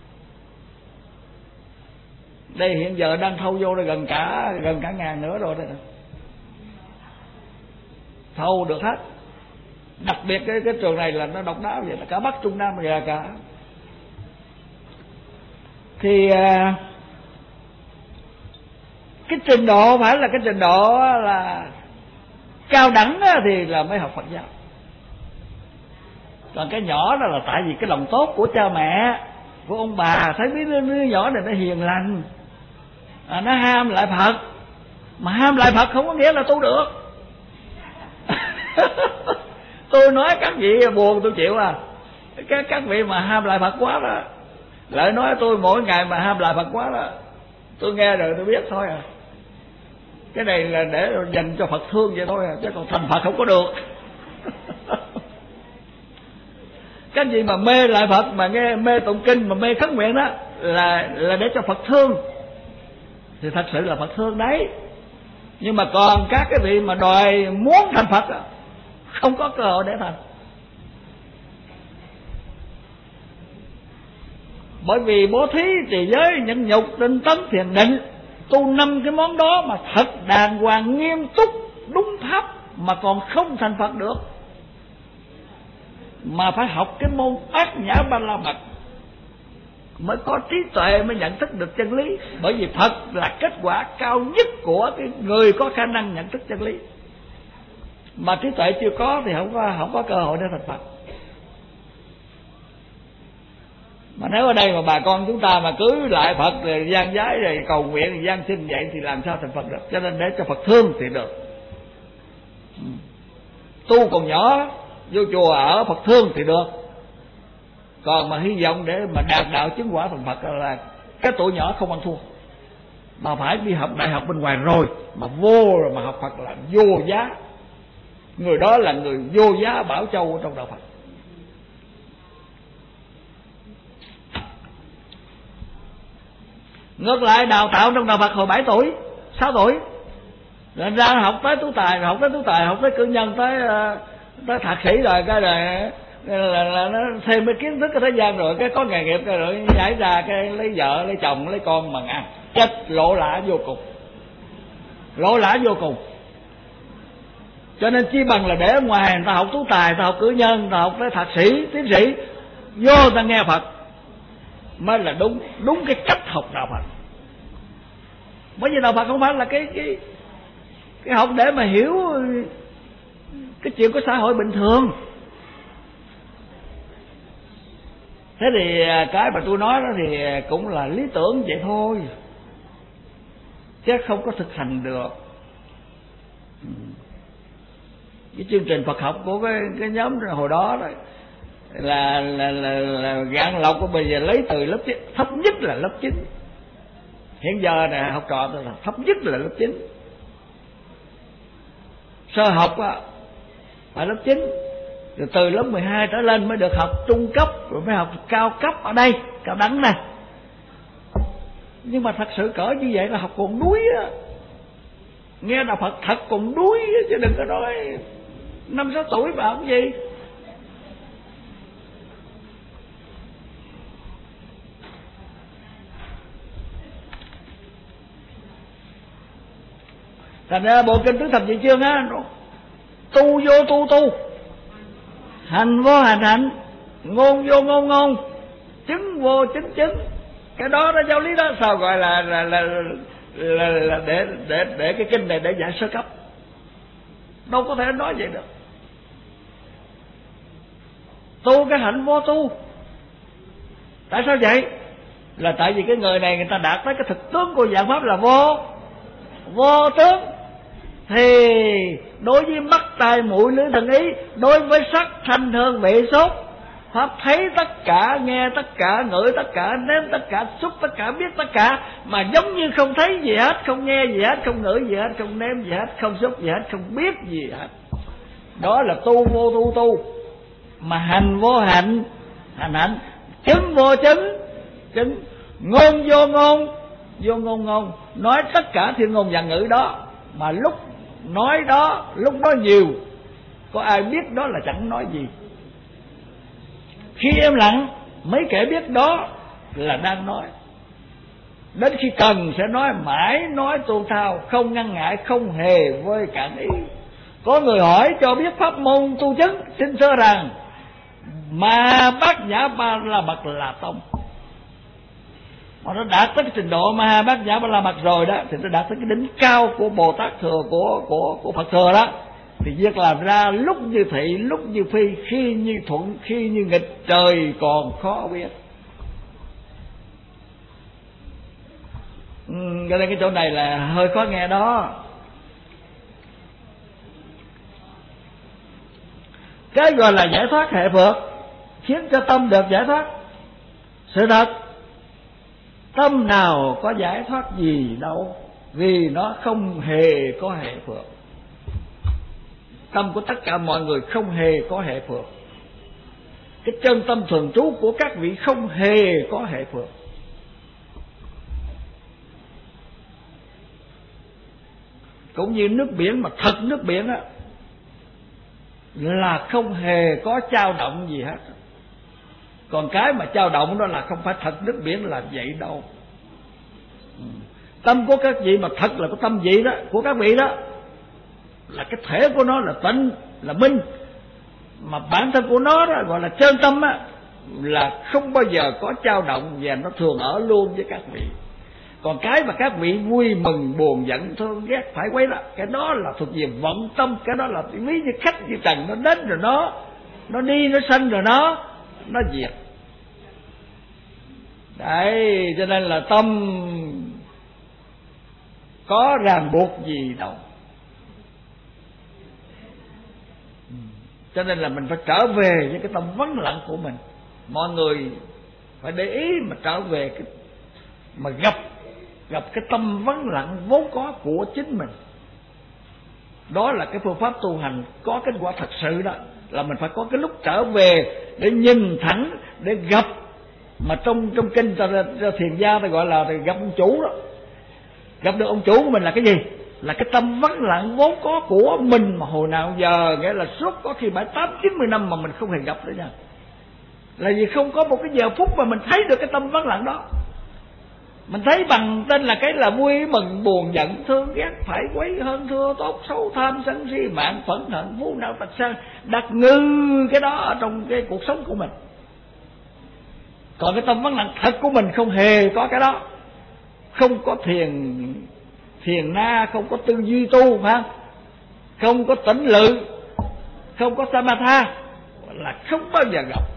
Đây hiện giờ đang thâu vô đây gần cả gần cả ngàn nữa rồi đây nè, thâu được hết. Đặc biệt cái cái trường này là nó độc đáo vậy, là cả Bắc Trung Nam và cả. Thì cái trình độ phải là cái trình độ là cao đẳng thì là mới học Phật giáo. Còn cái nhỏ đó là tại vì cái lòng tốt của cha mẹ, của ông bà, thấy mấy đứa, đứa nhỏ này nó hiền lành, à, nó ham lại Phật. Mà ham lại Phật không có nghĩa là tu được. Tôi nói các vị buồn tôi chịu à. Các, các vị mà ham lại Phật quá đó, lại nói tôi mỗi ngày mà ham lại Phật quá đó, tôi nghe rồi tôi biết thôi à. Cái này là để dành cho Phật thương vậy thôi à, chứ còn thành Phật không có được. Cái gì mà mê lại Phật, mà nghe mê tụng kinh, mà mê khấn nguyện đó là là để cho Phật thương, thì thật sự là Phật thương đấy. Nhưng mà còn các cái vị mà đòi muốn thành Phật đó, không có cơ hội để thành. Bởi vì bố thí, trì giới, nhẫn nhục, tinh tấn, thiền định, tu năm cái món đó mà thật đàng hoàng nghiêm túc đúng pháp mà còn không thành Phật được, mà phải học cái môn Bát Nhã Ba La Mật. mới có trí tuệ, mới nhận thức được chân lý. Bởi vì Phật là kết quả cao nhất của cái người có khả năng nhận thức chân lý. Mà trí tuệ chưa có thì không có không có cơ hội để thành Phật. Mà nếu ở đây mà bà con chúng ta mà cưới lại Phật rồi gian giái rồi cầu nguyện rồi gian sinh vậy thì làm sao thành Phật được? Cho nên để cho Phật thương thì được. Tu còn nhỏ vô chùa ở Phật thương thì được. Còn mà hy vọng để mà đạt đạo chứng quả thành Phật là cái tuổi nhỏ không ăn thua. Mà phải đi học đại học bên ngoài rồi mà vô rồi mà học Phật là vô giá. Người đó là người vô giá bảo châu trong đạo Phật. Ngược lại đào tạo trong đạo Phật hồi bảy tuổi, sáu tuổi rồi ra học tới tú tài, học tới tú tài, học tới cử nhân, tới tới thạc sĩ rồi cái rồi là, là nó thêm mấy kiến thức ở thế gian rồi cái có nghề nghiệp rồi nhảy ra cái lấy vợ lấy chồng lấy con mà ăn chết lộ lã vô cùng, lộ lã vô cùng. Cho nên chi bằng là để ở ngoài người ta học tú tài, người ta học cử nhân, người ta học tới thạc sĩ, tiến sĩ, vô người ta nghe Phật mới là đúng, đúng cái cách học đạo Phật. Bởi vì đạo Phật không phải là cái cái cái học để mà hiểu cái chuyện của xã hội bình thường. Thế thì cái mà tôi nói đó thì cũng là lý tưởng vậy thôi, chứ không có thực hành được. Cái chương trình Phật học của cái cái nhóm hồi đó đó là là là, là gạn lọc của bây giờ lấy từ lớp chín, thấp nhất là lớp chín. Hiện giờ nè học trò là thấp nhất là lớp chín. Sơ học á phải lớp chín, rồi từ lớp mười hai trở lên mới được học trung cấp, rồi mới học cao cấp ở đây, cao đẳng nè. Nhưng mà thật sự cỡ như vậy là học còn đuối á. Nghe đạo Phật thật còn đuối á, chứ đừng có nói năm sáu tuổi mà học gì. Thành ra bộ kinh tứ thập nhị chương á, tu vô tu tu, hành vô hành hạnh, ngôn vô ngôn ngôn, chứng vô chứng chứng. Cái đó đó giáo lý đó sao gọi là là là, là, là để để để cái kinh này để dạy sơ cấp. Đâu có thể nói vậy được. Tu cái hạnh vô tu. Tại sao vậy? Là tại vì cái người này người ta đạt tới cái thực tướng của dạng pháp là vô vô tướng. Thì đối với mắt tai mũi lưỡi thân ý, đối với sắc thanh hương vị xúc pháp, thấy tất cả, nghe tất cả, ngửi tất cả, nếm tất cả, xúc tất cả, biết tất cả, mà giống như không thấy gì hết, không nghe gì hết, không ngửi gì hết, không nếm gì hết, không xúc gì hết, không biết gì hết. Đó là tu vô tu tu. Mà hành vô hạnh, hành hạnh, chứng vô chứng, chứng, ngôn vô ngôn, vô ngôn ngôn, nói tất cả thiên ngôn vạn ngữ đó. Mà lúc nói đó, lúc nói nhiều, có ai biết đó là chẳng nói gì. Khi im lặng, mấy kẻ biết đó là đang nói. Đến khi cần sẽ nói mãi, nói tu thao, không ngăn ngại, không hề vơi cạn ý. Có người hỏi cho biết pháp môn tu chứng, xin thưa rằng mà Bát Nhã Ba La Mật là tông. Mà nó đạt tới cái trình độ mà Bát Nhã Ba La Mật rồi đó, thì nó đạt tới cái đỉnh cao của Bồ Tát thừa, của của của Phật thừa đó. Thì việc làm ra lúc như thị, lúc như phi, khi như thuận, khi như nghịch, trời còn khó biết. Ừ, cho nên cái chỗ này là hơi khó nghe đó. Cái gọi là giải thoát hệ phược, khiến cho tâm được giải thoát. Sự thật, tâm nào có giải thoát gì đâu, vì nó không hề có hệ phược. Tâm của tất cả mọi người không hề có hệ phược. Cái chân tâm thường trú của các vị không hề có hệ phược. Cũng như nước biển mà thật nước biển á, là không hề có dao động gì hết. Còn cái mà dao động đó là không phải thật nước biển là vậy đâu. Tâm của các vị mà thật là có tâm vị đó, của các vị đó, là cái thể của nó là tịnh, là minh. Mà bản thân của nó đó gọi là chân tâm á, là không bao giờ có dao động, và nó thường ở luôn với các vị. Còn cái mà các vị vui mừng buồn giận thương ghét phải quấy đó, cái đó là thuộc về vận tâm. Cái đó là ví như khách như trần, nó đến rồi nó nó đi, nó sanh rồi nó nó diệt. Đấy, cho nên là tâm có ràng buộc gì đâu. Cho nên là mình phải trở về với cái tâm vắng lặng của mình. Mọi người phải để ý mà trở về cái, mà gặp gặp cái tâm vắng lặng vốn có của chính mình. Đó là cái phương pháp tu hành có kết quả thật sự đó. Là mình phải có cái lúc trở về để nhìn thẳng, để gặp. Mà trong trong kinh ta, ta thiền gia ta gọi là gặp ông chủ đó. Gặp được ông chủ của mình là cái gì? Là cái tâm vắng lặng vốn có của mình mà hồi nào giờ, nghĩa là suốt có khi bảy tám chín mươi năm mà mình không hề gặp nữa nha. Là vì không có một cái giờ phút mà mình thấy được cái tâm vắng lặng đó. Mình thấy bằng tên là cái là vui mừng buồn giận thương ghét phải quấy hơn thua tốt xấu tham sân si mạng phẫn hận phú não tật sang, đặt ngư cái đó ở trong cái cuộc sống của mình. Còn cái tâm vắng lặng thật của mình không hề có cái đó. Không có thiền thiền na, không có tư duy tu, phải không? Không có tĩnh lự, không có samatha, là không bao giờ gặp.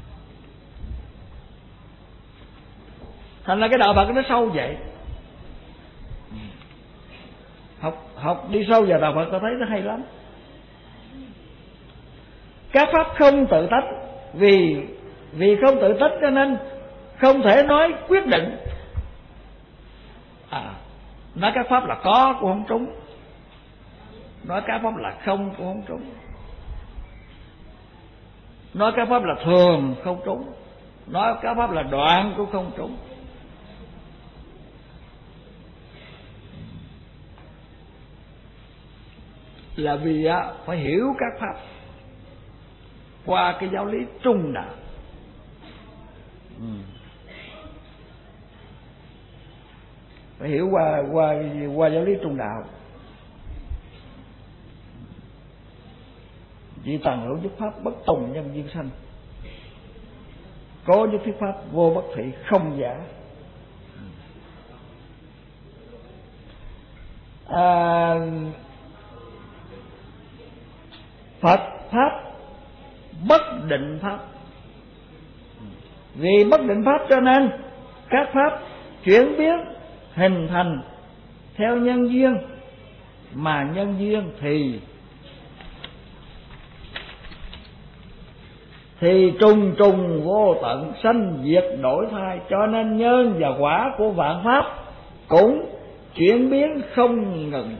Thành ra cái đạo Phật nó sâu vậy. Học học đi sâu vào đạo Phật tôi thấy nó hay lắm. Các pháp không tự tánh, vì vì không tự tánh cho nên không thể nói quyết định. À, nói các pháp là có cũng không trúng, nói các pháp là không cũng không trúng, nói các pháp là thường không trúng, nói các pháp là đoạn cũng không trúng. Là vì á, phải hiểu các pháp qua cái giáo lý trung đạo. ừ. Phải hiểu qua qua qua giáo lý trung đạo. Chỉ tần hữu nhất pháp bất tùng nhân duyên sanh, có nhất thiết pháp vô bất thị không giả. À, Phật pháp bất định pháp. Vì bất định pháp cho nên các pháp chuyển biến hình thành theo nhân duyên, mà nhân duyên thì thì trùng trùng vô tận, sanh diệt đổi thay. Cho nên nhân và quả của vạn pháp cũng chuyển biến không ngừng.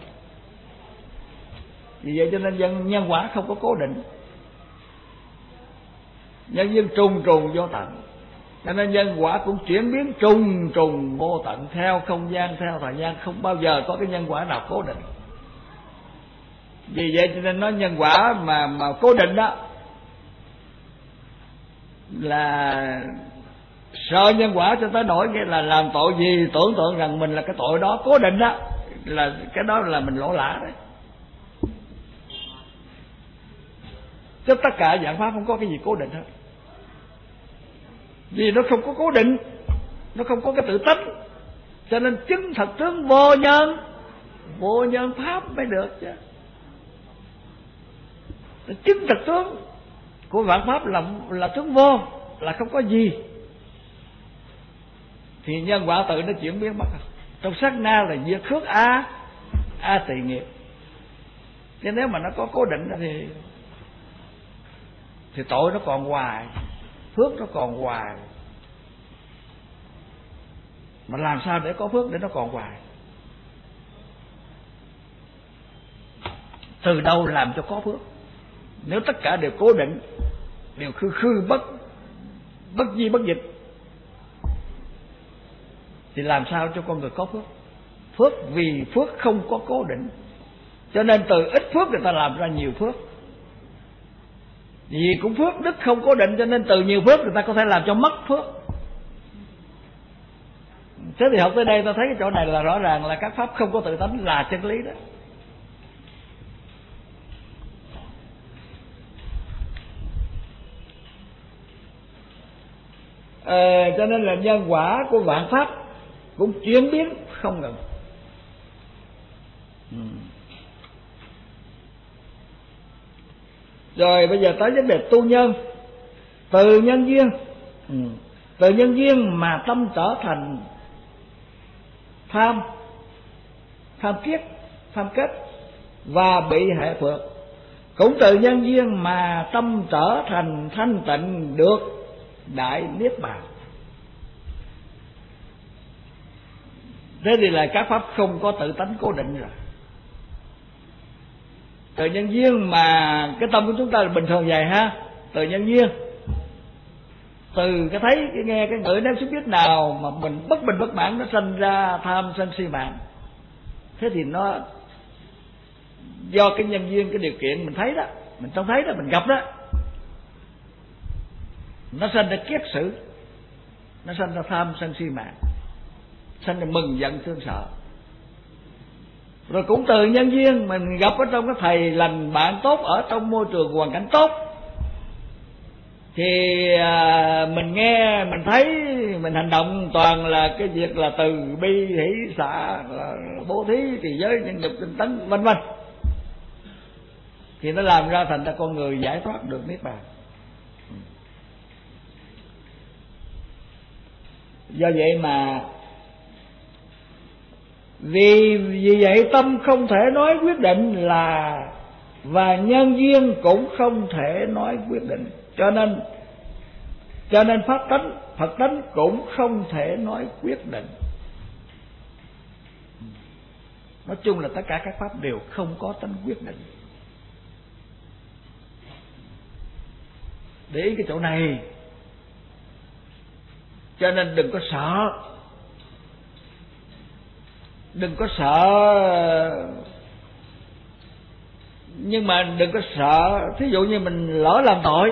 Vì vậy cho nên nhân, nhân quả không có cố định, nhân duyên trùng trùng vô tận. Cho nên nhân quả cũng chuyển biến trùng trùng vô tận, theo không gian, theo thời gian, không bao giờ có cái nhân quả nào cố định. Vì vậy cho nên nói nhân quả mà mà cố định đó là sợ nhân quả cho tới nỗi cái là làm tội gì tưởng tượng rằng mình là cái tội đó cố định đó, là cái đó là mình lỗ lã đấy. Chứ tất cả dạng pháp không có cái gì cố định hết. Vì nó không có cố định, nó không có cái tự tánh, cho nên chứng thật tướng vô nhân, vô nhân pháp mới được chứ. Chứng thật tướng của vạn pháp là là tướng vô, là không có gì, thì nhân quả tự nó chuyển biến mất. Trong sát na là diệt khước a a tỳ nghiệp. Chứ nếu mà nó có cố định thì thì tội nó còn hoài, phước nó còn hoài. Mà làm sao để có phước để nó còn hoài? Từ đâu làm cho có phước? Nếu tất cả đều cố định, đều khư khư bất bất di bất dịch, thì làm sao cho con người có phước? Phước vì phước không có cố định, cho nên từ ít phước người ta làm ra nhiều phước. Vì cũng phước đức không cố định, cho nên từ nhiều phước người ta có thể làm cho mất phước. Thế thì học tới đây ta thấy cái chỗ này là rõ ràng là các pháp không có tự tánh là chân lý đó. à, cho nên là nhân quả của vạn pháp cũng chuyển biến không ngừng. ừ. Rồi bây giờ tới vấn đề tu nhân. Từ nhân duyên, ừ. từ nhân duyên mà tâm trở thành tham, tham kiết, tham kết và bị hệ phược. Cũng từ nhân duyên mà tâm trở thành thanh tịnh được đại niết bàn. Thế thì là các pháp không có tự tánh cố định rồi. Từ nhân duyên mà cái tâm của chúng ta là bình thường vậy ha. Từ nhân duyên, từ cái thấy, cái nghe, cái ngửi, nếm, xúc biết nào mà mình bất bình bất mãn, nó sinh ra tham sân si mạng. Thế thì nó do cái nhân duyên, cái điều kiện mình thấy đó, mình trông thấy đó, mình gặp đó, nó sinh ra kiết sử, nó sinh ra tham sân si mạng, sinh ra mừng giận thương sợ. Rồi cũng từ nhân duyên mình gặp ở trong cái thầy lành bạn tốt, ở trong môi trường hoàn cảnh tốt, thì à, mình nghe, mình thấy, mình hành động toàn là cái việc là từ bi, hỷ xả, bố thí, trì giới, nhân dục, tinh tấn, vân vân, thì nó làm ra thành ra con người giải thoát được niết bàn. Do vậy mà vì vì vậy tâm không thể nói quyết định là, và nhân duyên cũng không thể nói quyết định, cho nên cho nên pháp tánh, Phật tánh cũng không thể nói quyết định. Nói chung là tất cả các pháp đều không có tánh quyết định. Để ý cái chỗ này, cho nên đừng có sợ, đừng có sợ, nhưng mà đừng có sợ. Thí dụ như mình lỡ làm tội,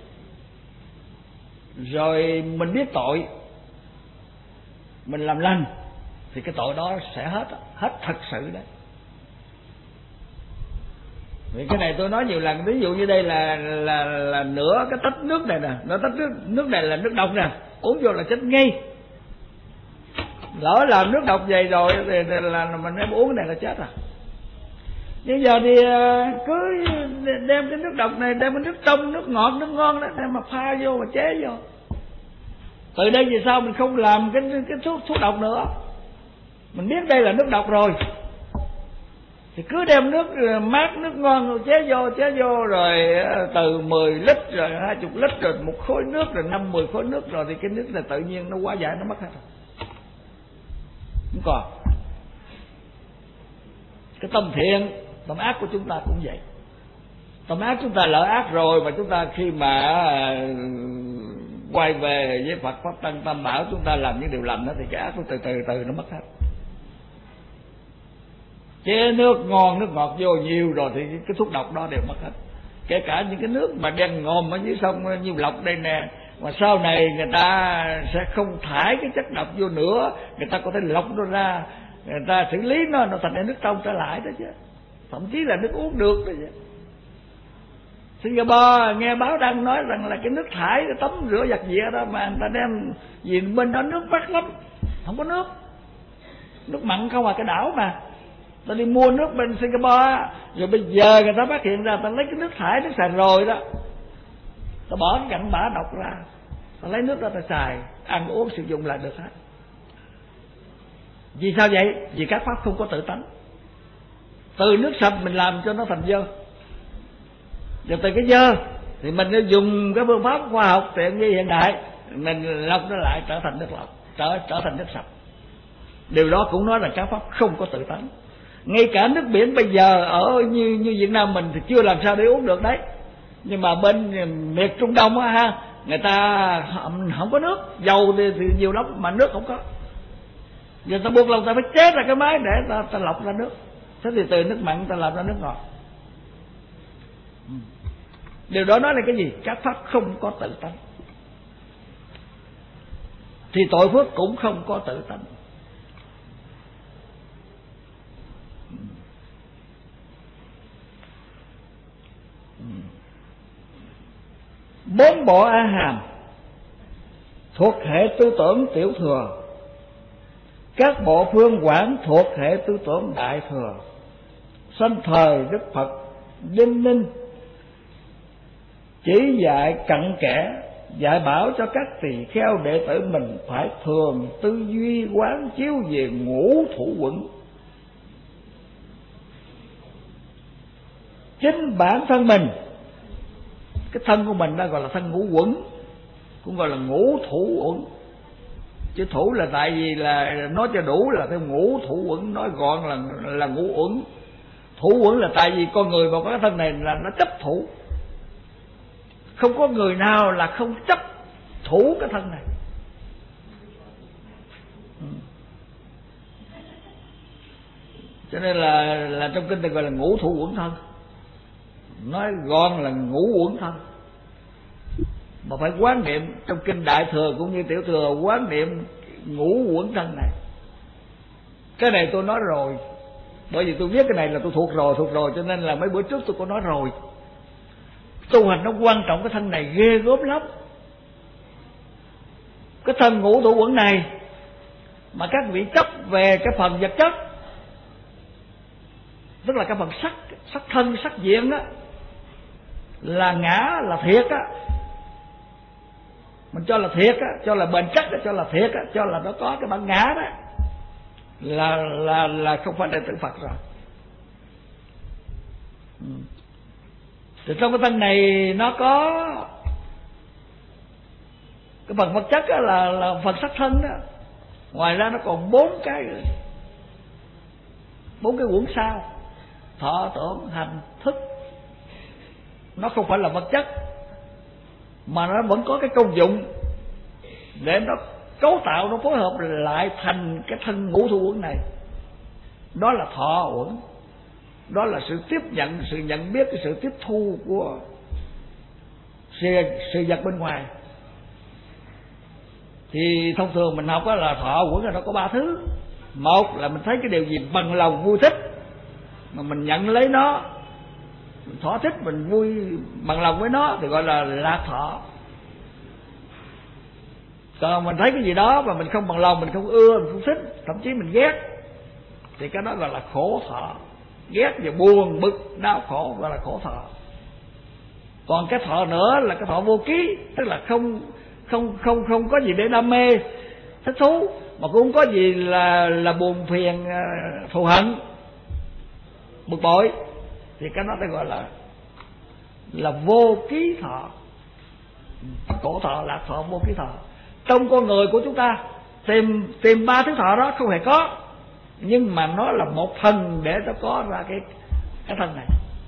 rồi mình biết tội, mình làm lành, thì cái tội đó sẽ hết, hết thật sự đấy. Vì cái này tôi nói nhiều lần, ví dụ như đây là là là nửa cái tách nước này nè, nửa tách nước, nước này là nước độc nè, uống vô là chết ngay. Lỡ làm nước độc vậy rồi thì là mình em uống cái này là chết à. Bây giờ thì cứ đem cái nước độc này, đem cái nước trong, nước ngọt, nước ngon đó, đem mà pha vô mà chế vô. Từ đây về sau mình không làm cái cái thuốc thuốc độc nữa. Mình biết đây là nước độc rồi, thì cứ đem nước mát, nước ngon rồi chế vô, chế vô rồi từ mười lít rồi hai mươi lít rồi một khối nước rồi năm mười khối nước rồi, thì cái nước này tự nhiên nó hóa giải, nó mất hết rồi, không còn. Cái tâm thiện, tâm ác của chúng ta cũng vậy. Tâm ác chúng ta lỡ ác rồi, mà chúng ta khi mà quay về với Phật Pháp Tăng Tam Bảo, chúng ta làm những điều lành đó, thì cái ác nó từ từ từ nó mất hết. Chế nước ngon, nước ngọt vô nhiều rồi thì cái thuốc độc đó đều mất hết. Kể cả những cái nước mà đen ngòm ở dưới sông như lọc đây nè, mà sau này người ta sẽ không thải cái chất độc vô nữa, người ta có thể lọc nó ra, người ta xử lý nó, nó thành ra nước trong trở lại đó chứ. Thậm chí là nước uống được đó chứ. Singapore nghe báo đăng nói rằng là cái nước thải, cái tắm rửa giặt dịa đó mà người ta đem gì bên đó nước mắc lắm, không có nước, nước mặn không à, cái đảo mà. Ta đi mua nước bên Singapore, rồi bây giờ người ta phát hiện ra, ta lấy cái nước thải, nước xài rồi đó, ta bỏ cái cặn bã độc ra, ta lấy nước đó ta xài, ăn uống sử dụng lại được hết. Vì sao vậy? Vì các pháp không có tự tánh. Từ nước sạch mình làm cho nó thành dơ, rồi từ cái dơ thì mình sẽ dùng cái phương pháp khoa học tiện nghi hiện đại, mình lọc nó lại trở thành nước lọc, trở trở thành nước sạch. Điều đó cũng nói là các pháp không có tự tánh. Ngay cả nước biển bây giờ ở như như Việt Nam mình thì chưa làm sao để uống được đấy, nhưng mà bên miệt Trung Đông á ha, người ta không có nước, dầu thì, thì nhiều lắm mà nước không có. Giờ ta buộc lòng ta phải chế ra cái máy để ta, ta lọc ra nước. Thế thì từ nước mặn ta làm ra nước ngọt. Điều đó nói là cái gì? Các pháp không có tự tánh, thì tội phước cũng không có tự tánh. Bốn bộ A Hàm thuộc hệ tư tưởng tiểu thừa, các bộ phương quản thuộc hệ tư tưởng đại thừa. Sanh thời Đức Phật Đinh Ninh chỉ dạy cặn kẽ, dạy bảo cho các tỳ kheo đệ tử mình phải thường tư duy quán chiếu về ngũ thủ uẩn. Chính bản thân mình, cái thân của mình đó gọi là thân ngũ uẩn, cũng gọi là ngũ thủ uẩn. Chứ thủ là tại vì là nói cho đủ là theo ngũ thủ uẩn, nói gọn là là ngũ uẩn. Thủ uẩn là tại vì con người mà có cái thân này là nó chấp thủ. Không có người nào là không chấp thủ cái thân này. Cho nên là là trong kinh thì gọi là ngũ thủ uẩn thân, nói gọn là ngũ uẩn thân. Mà phải quán niệm trong kinh Đại Thừa cũng như Tiểu Thừa, quán niệm ngũ uẩn thân này. Cái này tôi nói rồi, bởi vì tôi viết cái này là tôi thuộc rồi, thuộc rồi cho nên là mấy bữa trước tôi có nói rồi. Tu hành nó quan trọng cái thân này ghê gớm lắm. Cái thân ngũ thủ uẩn này mà các vị chấp về cái phần vật chất, tức là cái phần sắc, sắc thân, sắc diện đó, là ngã, là thiệt á. Mình cho là thiệt á, cho là bền chắc á, cho là thiệt á, cho là nó có cái bản ngã đó, là là là không phải đệ tử Phật rồi. Ừ. Thì trong cái thân này nó có cái phần vật chất đó là là phần sắc thân đó. Ngoài ra nó còn bốn cái bốn cái uẩn sao: thọ, tưởng, hành, thức. Nó không phải là vật chất, mà nó vẫn có cái công dụng để nó cấu tạo, nó phối hợp lại thành cái thân ngũ thủ uẩn này. Đó là thọ uẩn, đó là sự tiếp nhận, sự nhận biết, cái sự tiếp thu của sự, sự vật bên ngoài. Thì thông thường mình học đó là thọ uẩn là nó có ba thứ. Một là mình thấy cái điều gì bằng lòng vui thích mà mình nhận lấy nó, mình thỏa thích, mình vui bằng lòng với nó thì gọi là lạc thọ. Còn mình thấy cái gì đó mà mình không bằng lòng, mình không ưa, mình không thích, thậm chí mình ghét, thì cái đó gọi là khổ thọ. Ghét và buồn bực đau khổ gọi là khổ thọ. Còn cái thọ nữa là cái thọ vô ký, tức là không không không không có gì để đam mê thích thú, mà cũng không có gì là là buồn phiền thù hận bực bội, thì cái đó ta gọi là là vô ký thọ. Khổ thọ, lạc thọ, vô ký thọ. Trong con người của chúng ta tìm tìm ba thứ thọ đó không hề có, nhưng mà nó là một phần để nó có ra cái cái thân này.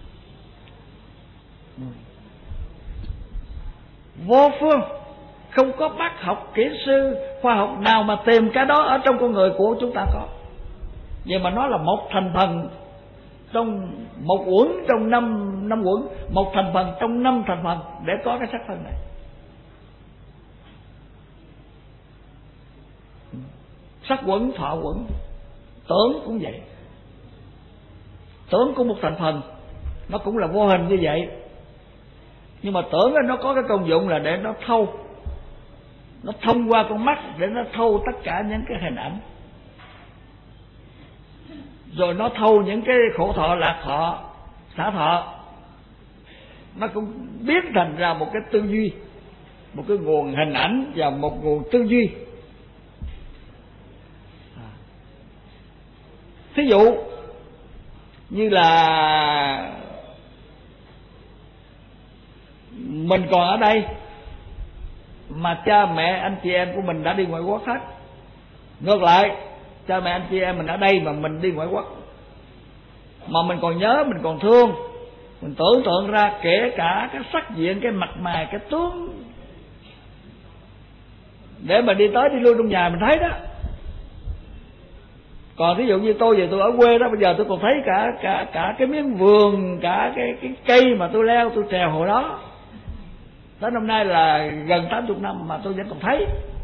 Vô phương, không có bác học, kỹ sư, khoa học nào mà tìm cái đó ở trong con người của chúng ta có. Vậy mà nó là một thành phần trong một uẩn, trong năm năm uẩn, một thành phần trong năm thành phần để có cái sắc thân này. Sắc uẩn, thọ uẩn, tưởng cũng vậy. Tưởng cũng một thành phần, nó cũng là vô hình như vậy. Nhưng mà tưởng nó có cái công dụng là để nó thâu, nó thông qua con mắt để nó thâu tất cả những cái hình ảnh, rồi nó thâu những cái khổ thọ, lạc thọ, xả thọ. Nó cũng biến thành ra một cái tư duy, một cái nguồn hình ảnh và một nguồn tư duy. Thí dụ như là mình còn ở đây mà cha mẹ anh chị em của mình đã đi ngoại quốc hết. Ngược lại, cha mẹ anh chị em mình ở đây mà mình đi ngoại quốc, mà mình còn nhớ, mình còn thương, mình tưởng tượng ra kể cả cái sắc diện, cái mặt mày, cái tướng, để mà đi tới đi lui trong nhà mình thấy đó. Còn ví dụ như tôi về tôi ở quê đó, bây giờ tôi còn thấy cả cả cả cái miếng vườn, cả cái cái cây mà tôi leo tôi trèo hồi đó. Tới năm nay là gần tám mươi năm mà tôi vẫn còn thấy.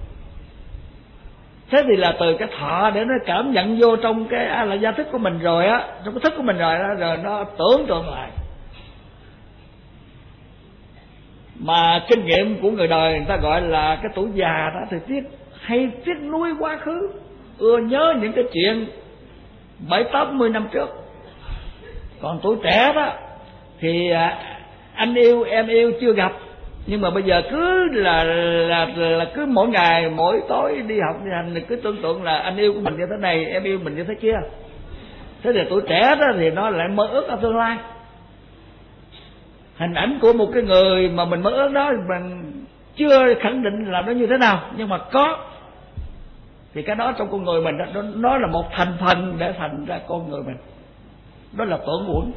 Thế thì là từ cái thọ để nó cảm nhận vô trong cái à, là gia thức của mình rồi á, trong cái thức của mình rồi đó, rồi nó tưởng tượng lại. Mà kinh nghiệm của người đời người ta gọi là cái tuổi già đó thì tiếc, hay tiếc nuối quá khứ, ưa nhớ những cái chuyện bảy tám mươi năm trước. Còn tuổi trẻ đó thì anh yêu em yêu chưa gặp, nhưng mà bây giờ cứ là là, là cứ mỗi ngày mỗi tối đi học đi hành cứ tưởng tượng là anh yêu của mình như thế này, em yêu mình như thế kia. Thế thì tuổi trẻ đó thì nó lại mơ ước ở tương lai. Hình ảnh của một cái người mà mình mơ ước đó mình chưa khẳng định là nó như thế nào, nhưng mà có thì cái đó trong con người mình đó, nó là một thành phần để thành ra con người mình. Đó là tưởng uẩn.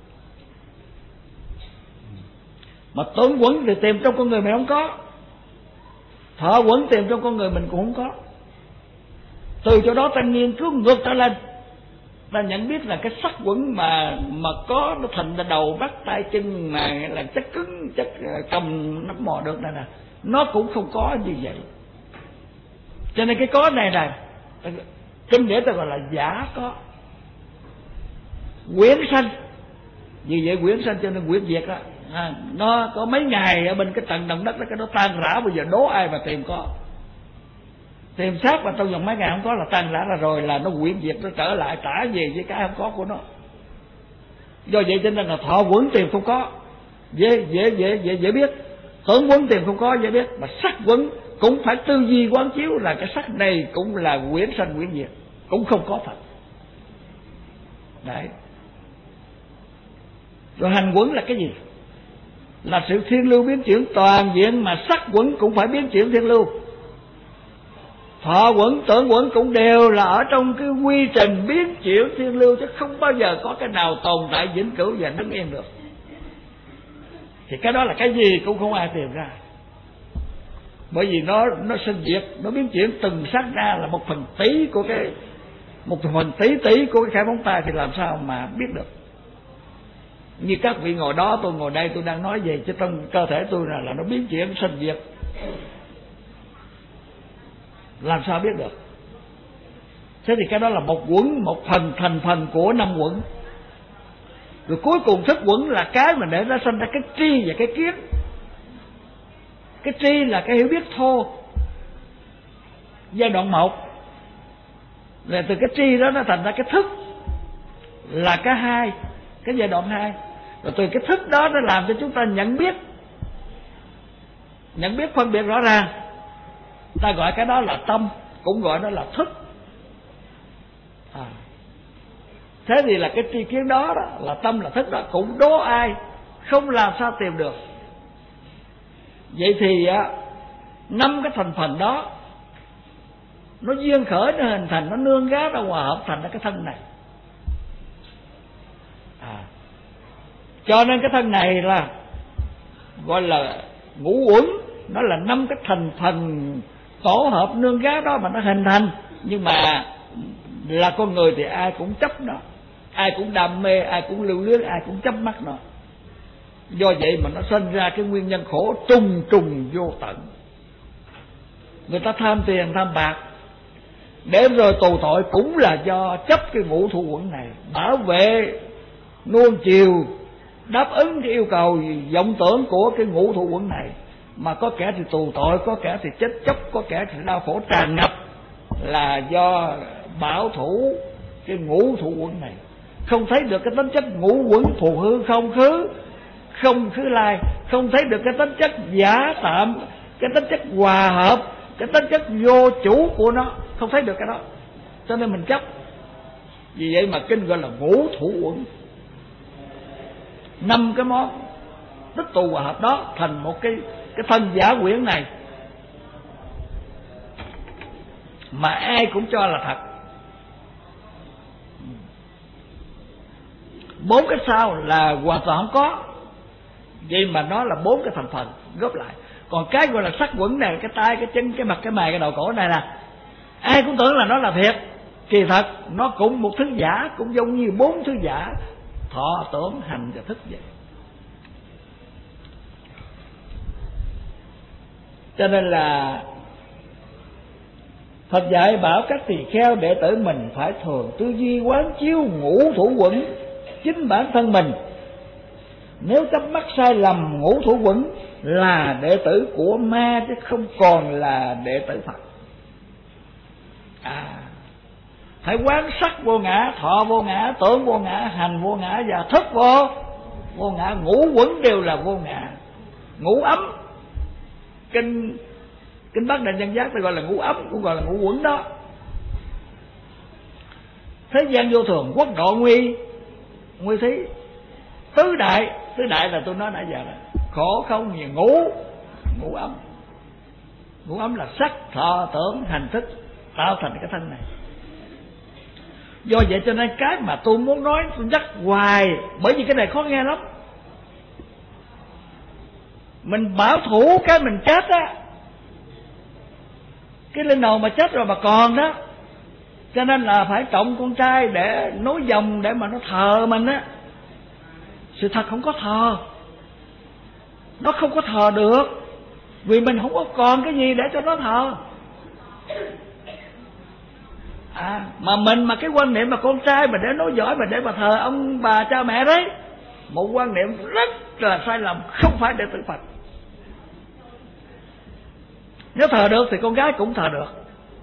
Mà tưởng uẩn thì tìm trong con người mình không có, thọ uẩn tìm trong con người mình cũng không có. Từ chỗ đó ta nghiên cứu ngược trở lên, ta nhận biết là cái sắc uẩn mà mà có nó thành ra đầu mắt tay chân mà là chất cứng chất cầm nắm mò được này nè, nó cũng không có như vậy. Cho nên cái có này này kinh nghĩa ta gọi là giả có, quyển sanh. Vì vậy quyển sanh cho nên quyển diệt đó, à, nó có mấy ngày ở bên cái tầng động đất đó, cái nó tan rã. Bây giờ đố ai mà tìm có, tìm xác mà trong vòng mấy ngày không có là tan rã ra rồi, là nó quyển diệt, nó trở lại trả về với cái không có của nó. Do vậy cho nên là thọ uẩn tìm không có, dễ dễ dễ dễ dễ biết. Tưởng uẩn tìm không có dễ biết, mà sắc uẩn cũng phải tư duy quán chiếu là cái sắc này cũng là quyển sanh quyển diệt, cũng không có thật. Đấy. Rồi hành uẩn là cái gì? Là sự thiên lưu biến chuyển toàn diện, mà sắc uẩn cũng phải biến chuyển thiên lưu. Thọ uẩn, tưởng uẩn cũng đều là ở trong cái quy trình biến chuyển thiên lưu, chứ không bao giờ có cái nào tồn tại vĩnh cửu và đứng yên được. Thì cái đó là cái gì cũng không ai tìm ra, bởi vì nó nó sinh diệt, nó biến chuyển từng sát na là một phần tỷ của cái một phần tỷ tỷ của cái khải bóng tay, thì làm sao mà biết được? Như các vị ngồi đó, tôi ngồi đây, tôi đang nói về chứ trong cơ thể tôi là, là nó biến chuyển sinh diệt, làm sao biết được? Thế thì cái đó là một uẩn, một phần thành phần của năm uẩn. Rồi cuối cùng thức uẩn là cái mà để nó sinh ra cái tri và cái kiến. Cái tri là cái hiểu biết thô, giai đoạn một. Rồi từ cái tri đó nó thành ra cái thức là cái hai, cái giai đoạn hai. Rồi từ cái thức đó nó làm cho chúng ta nhận biết, nhận biết phân biệt rõ ràng. Ta gọi cái đó là tâm, cũng gọi đó là thức. À. Thế thì là cái tri kiến đó, đó là tâm là thức đó, cũng đố ai không làm sao tìm được. Vậy thì á, năm cái thành phần đó nó duyên khởi, nó hình thành, nó nương gá, nó hòa hợp thành ra cái thân này. À. Cho nên cái thân này là gọi là ngũ uẩn, nó là năm cái thành phần tổ hợp nương gá đó mà nó hình thành. Nhưng mà là con người thì ai cũng chấp nó, ai cũng đam mê, ai cũng lưu luyến, ai cũng chấp mắt nó. Do vậy mà nó sinh ra cái nguyên nhân khổ trùng trùng vô tận. Người ta tham tiền tham bạc để rồi tù tội cũng là do chấp cái ngũ thủ uẩn này, bảo vệ nuông chiều đáp ứng cái yêu cầu vọng tưởng của cái ngũ thủ uẩn này. Mà có kẻ thì tù tội, có kẻ thì chết chóc, có kẻ thì đau khổ tràn ngập, là do bảo thủ cái ngũ thủ uẩn này. Không thấy được cái tính chất ngũ uẩn phù hư không khứ, không khứ lai, không thấy được cái tính chất giả tạm, cái tính chất hòa hợp, cái tính chất vô chủ của nó, không thấy được cái đó, cho nên mình chấp. Vì vậy mà kinh gọi là ngũ thủ uẩn. Năm cái món tích tụ hòa hợp đó thành một cái cái thân giả quyển này, mà ai cũng cho là thật. Bốn cái sau là hoàn toàn không có, vậy mà nó là bốn cái thành phần góp lại. Còn cái gọi là sắc quẩn này, cái tay, cái chân, cái mặt, cái mày, cái đầu cổ này là ai cũng tưởng là nó là thiệt, kỳ thật nó cũng một thứ giả, cũng giống như bốn thứ giả: thọ, tưởng, hành và thức vậy. Cho nên là Phật dạy bảo các tỳ kheo đệ tử mình phải thường tư duy quán chiếu ngũ thủ uẩn chính bản thân mình. Nếu chấp mắc sai lầm ngũ thủ uẩn là đệ tử của ma chứ không còn là đệ tử Phật. À, hãy quán sắc vô ngã, thọ vô ngã, tưởng vô ngã, hành vô ngã và thức vô vô ngã. Ngũ quẩn đều là vô ngã. Ngũ ấm, kinh kinh Bát Đại Nhân Giác ta gọi là ngũ ấm, cũng gọi là ngũ quẩn đó. Thế gian vô thường, quốc độ nguy nguy thí. Tứ đại, tứ đại là tôi nói nãy giờ là khổ không nhiều. Ngũ ngũ ấm, ngũ ấm là sắc, thọ, tưởng, hành, thức tạo thành cái thân này. Do vậy cho nên cái mà tôi muốn nói tôi nhắc hoài, bởi vì cái này khó nghe lắm. Mình bảo thủ cái mình chết á, cái linh hồn mà chết rồi mà còn đó, cho nên là phải trọng con trai để nối dòng để mà nó thờ mình á. Sự thật không có thờ, nó không có thờ được, vì mình không có còn cái gì để cho nó thờ. À, mà mình mà cái quan niệm mà con trai mà để nối dõi mà để mà thờ ông bà cha mẹ đấy, một quan niệm rất là sai lầm, không phải đệ tử Phật. Nếu thờ được thì con gái cũng thờ được,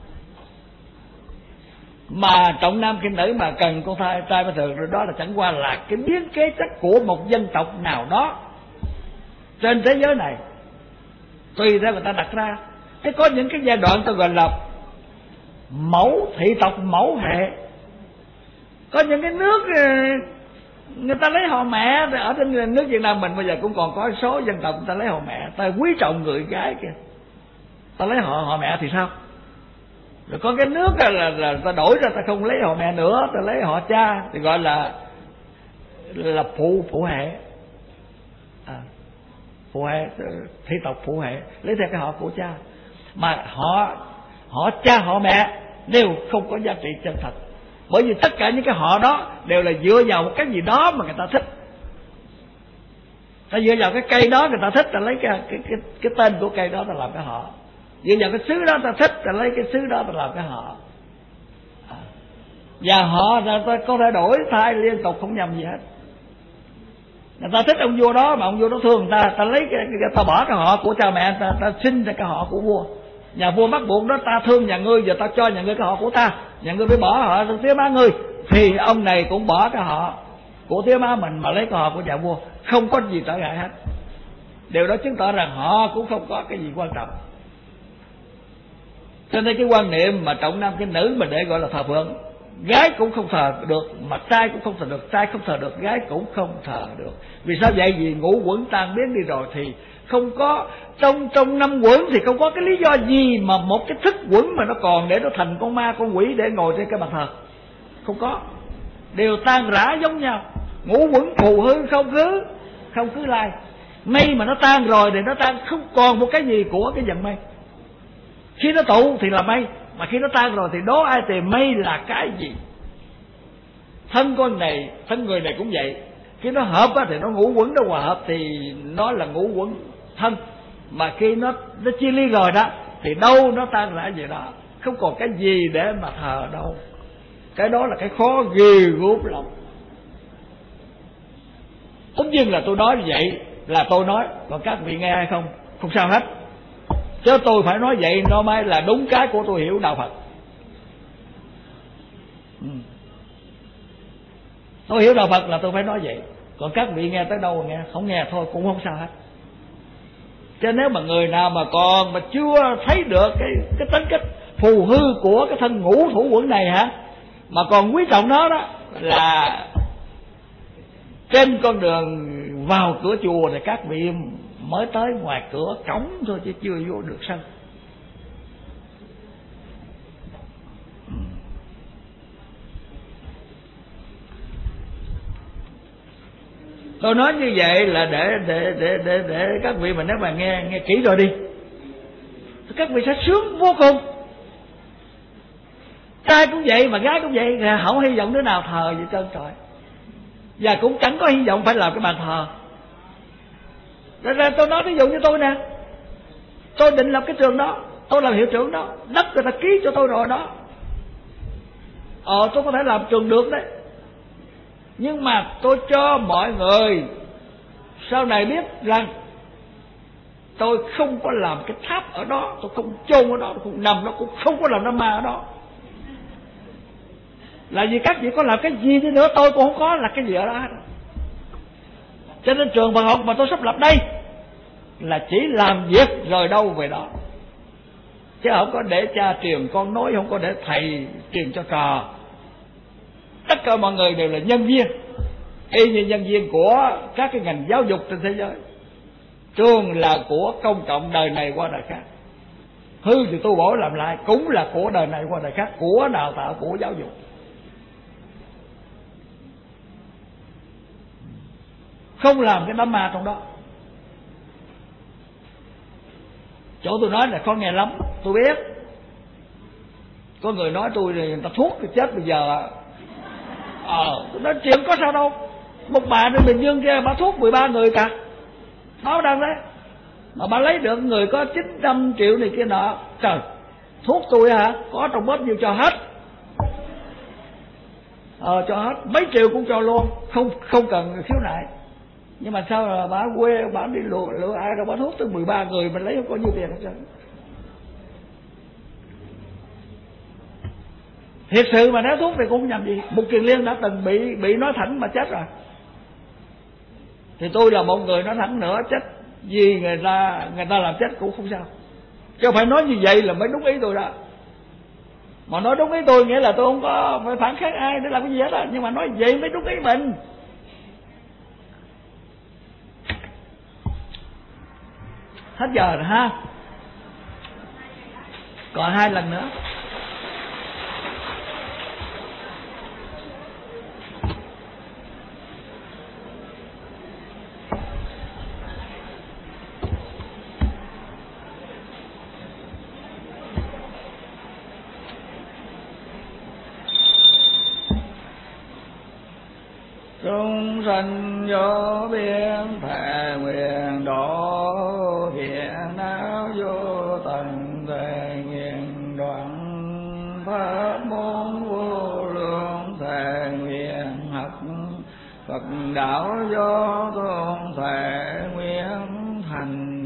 mà trọng nam khinh nữ mà cần con trai trai mới thờ, đó là chẳng qua là cái biến kế chất của một dân tộc nào đó trên thế giới này, tùy theo người ta đặt ra. Thế có những cái giai đoạn tôi gọi là mẫu thị tộc, mẫu hệ. Có những cái nước người ta lấy họ mẹ, ở trên nước Việt Nam mình bây giờ cũng còn có số dân tộc người ta lấy họ mẹ, ta quý trọng người gái kìa, ta lấy họ họ mẹ thì sao? Rồi có cái nước là, là, là ta đổi ra, ta không lấy họ mẹ nữa, ta lấy họ cha thì gọi là là phụ phụ hệ, à, phụ hệ thị tộc phụ hệ, lấy theo cái họ của cha. Mà họ họ cha họ mẹ đều không có giá trị chân thật, bởi vì tất cả những cái họ đó đều là dựa vào một cái gì đó mà người ta thích. Ta dựa vào cái cây đó người ta thích, ta lấy cái cái cái, cái tên của cây đó ta làm cái họ. Dựa vào cái xứ đó ta thích, ta lấy cái xứ đó ta làm cái họ. À, và họ ta có thể đổi thay liên tục không nhầm gì hết. Người ta thích ông vua đó mà ông vua đó thương người ta, ta lấy cái, cái ta bỏ cái họ của cha mẹ ta, ta xin ra cái họ của vua. Nhà vua bắt buộc đó, ta thương nhà ngươi, giờ ta cho nhà ngươi cái họ của ta, nhà ngươi phải bỏ họ tía má ngươi, thì ông này cũng bỏ cái họ của tía má mình mà lấy cái họ của nhà vua, không có gì trở ngại hết. Điều đó chứng tỏ rằng họ cũng không có cái gì quan trọng. Cho nên cái quan niệm mà trọng nam khinh nữ mà để gọi là thờ phượng, gái cũng không thờ được mà trai cũng không thờ được, trai không thờ được, gái cũng không thờ được. Vì sao vậy? Vì ngũ quẩn tan biến đi rồi thì không có, trong trong năm quẩn thì không có cái lý do gì mà một cái thức quẩn mà nó còn để nó thành con ma con quỷ để ngồi trên cái bàn thờ. Không có, đều tan rã giống nhau. Ngũ quẩn phù hư không cứ không cứ lai. Mây mà nó tan rồi thì nó tan, không còn một cái gì của cái dần mây. Khi nó tụ thì là mây, mà khi nó tan rồi thì đố ai tìm mây là cái gì. Thân con này, thân người này cũng vậy. Khi nó hợp thì nó ngũ quẩn, nó hòa hợp thì nó là ngũ quẩn thân. Mà khi nó nó chia ly rồi đó thì đâu nó tan rã vậy đó, không còn cái gì để mà thờ đâu. Cái đó là cái khó ghê gớm lắm. Tất nhiên là tôi nói như vậy là tôi nói, còn các vị nghe hay không không sao hết, chứ tôi phải nói vậy nó mới là đúng cái của tôi hiểu đạo Phật. Ừ. Tôi hiểu đạo Phật là tôi phải nói vậy, còn các vị nghe tới đâu nghe, không nghe thôi cũng không sao hết. Chứ nếu mà người nào mà còn mà chưa thấy được cái cái tính cách phù hư của cái thân ngũ thủ quẩn này hả, mà còn quý trọng nó đó, là trên con đường vào cửa chùa thì các vị mới tới ngoài cửa cổng thôi chứ chưa vô được sân. Tôi nói như vậy là để để để để để các vị mà nếu mà nghe nghe kỹ rồi đi, thì các vị sẽ sướng vô cùng. Trai cũng vậy mà gái cũng vậy, không hy vọng đứa nào thờ vậy trơn trời, và cũng chẳng có hy vọng phải làm cái bàn thờ. Nên ra tôi nói ví dụ như tôi nè, tôi định lập cái trường đó, tôi làm hiệu trưởng đó, đất người ta ký cho tôi rồi đó, ờ tôi có thể làm trường được đấy. Nhưng mà tôi cho mọi người sau này biết rằng tôi không có làm cái tháp ở đó, tôi không chôn ở đó, tôi không nằm đó, cũng không có làm đám ma ở đó. Là vì các vị có làm cái gì đi nữa tôi cũng không có là cái gì ở đó. Cho nên trường Phật học mà tôi sắp lập đây là chỉ làm việc rồi đâu về đó, chứ không có để cha truyền con nói, không có để thầy truyền cho trò. Tất cả mọi người đều là nhân viên, y như nhân viên của các cái ngành giáo dục trên thế giới. Trường là của công cộng đời này qua đời khác, hư thì tu bổ làm lại, cũng là của đời này qua đời khác, của đào tạo, của giáo dục. Không làm cái đám ma trong đó. Chỗ tôi nói là khó nghe lắm, tôi biết. Có người nói tôi thì người ta thuốc thì chết bây giờ. Ờ, tôi nói chuyện có sao đâu. Một bà ở Bình Dương kia bà thuốc mười ba người cả, báo đăng đấy. Mà bà lấy được người có chín trăm triệu này kia nọ. Trời, thuốc tôi hả? Có trong bóp nhiêu cho hết. Ờ, cho hết, mấy triệu cũng cho luôn, không không cần khiếu nại. Nhưng mà sao là bà quê, bà đi lừa, lừa ai đâu, bà thuốc tới mười ba người mình lấy không có nhiêu tiền hết trơn. Thiệt sự mà nếu thuốc thì cũng không nhầm gì. Mục Kiền Liên đã từng bị bị nói thẳng mà chết rồi. Thì tôi là một người nói thẳng nữa, chết vì người ta người ta làm chết cũng không sao. Chứ không phải nói như vậy là mới đúng ý tôi đó. Mà nói đúng ý tôi nghĩa là tôi không có phải phản kháng ai để làm cái gì hết á. Nhưng mà nói vậy mới đúng ý mình. Hết giờ rồi ha. Còn hai lần nữa. Chúng sanh vô biên thệ nguyện độ, thiện não vô tận thệ nguyện đoạn, pháp môn vô lượng thệ nguyện học, Phật đạo vô tôn thệ nguyện thành.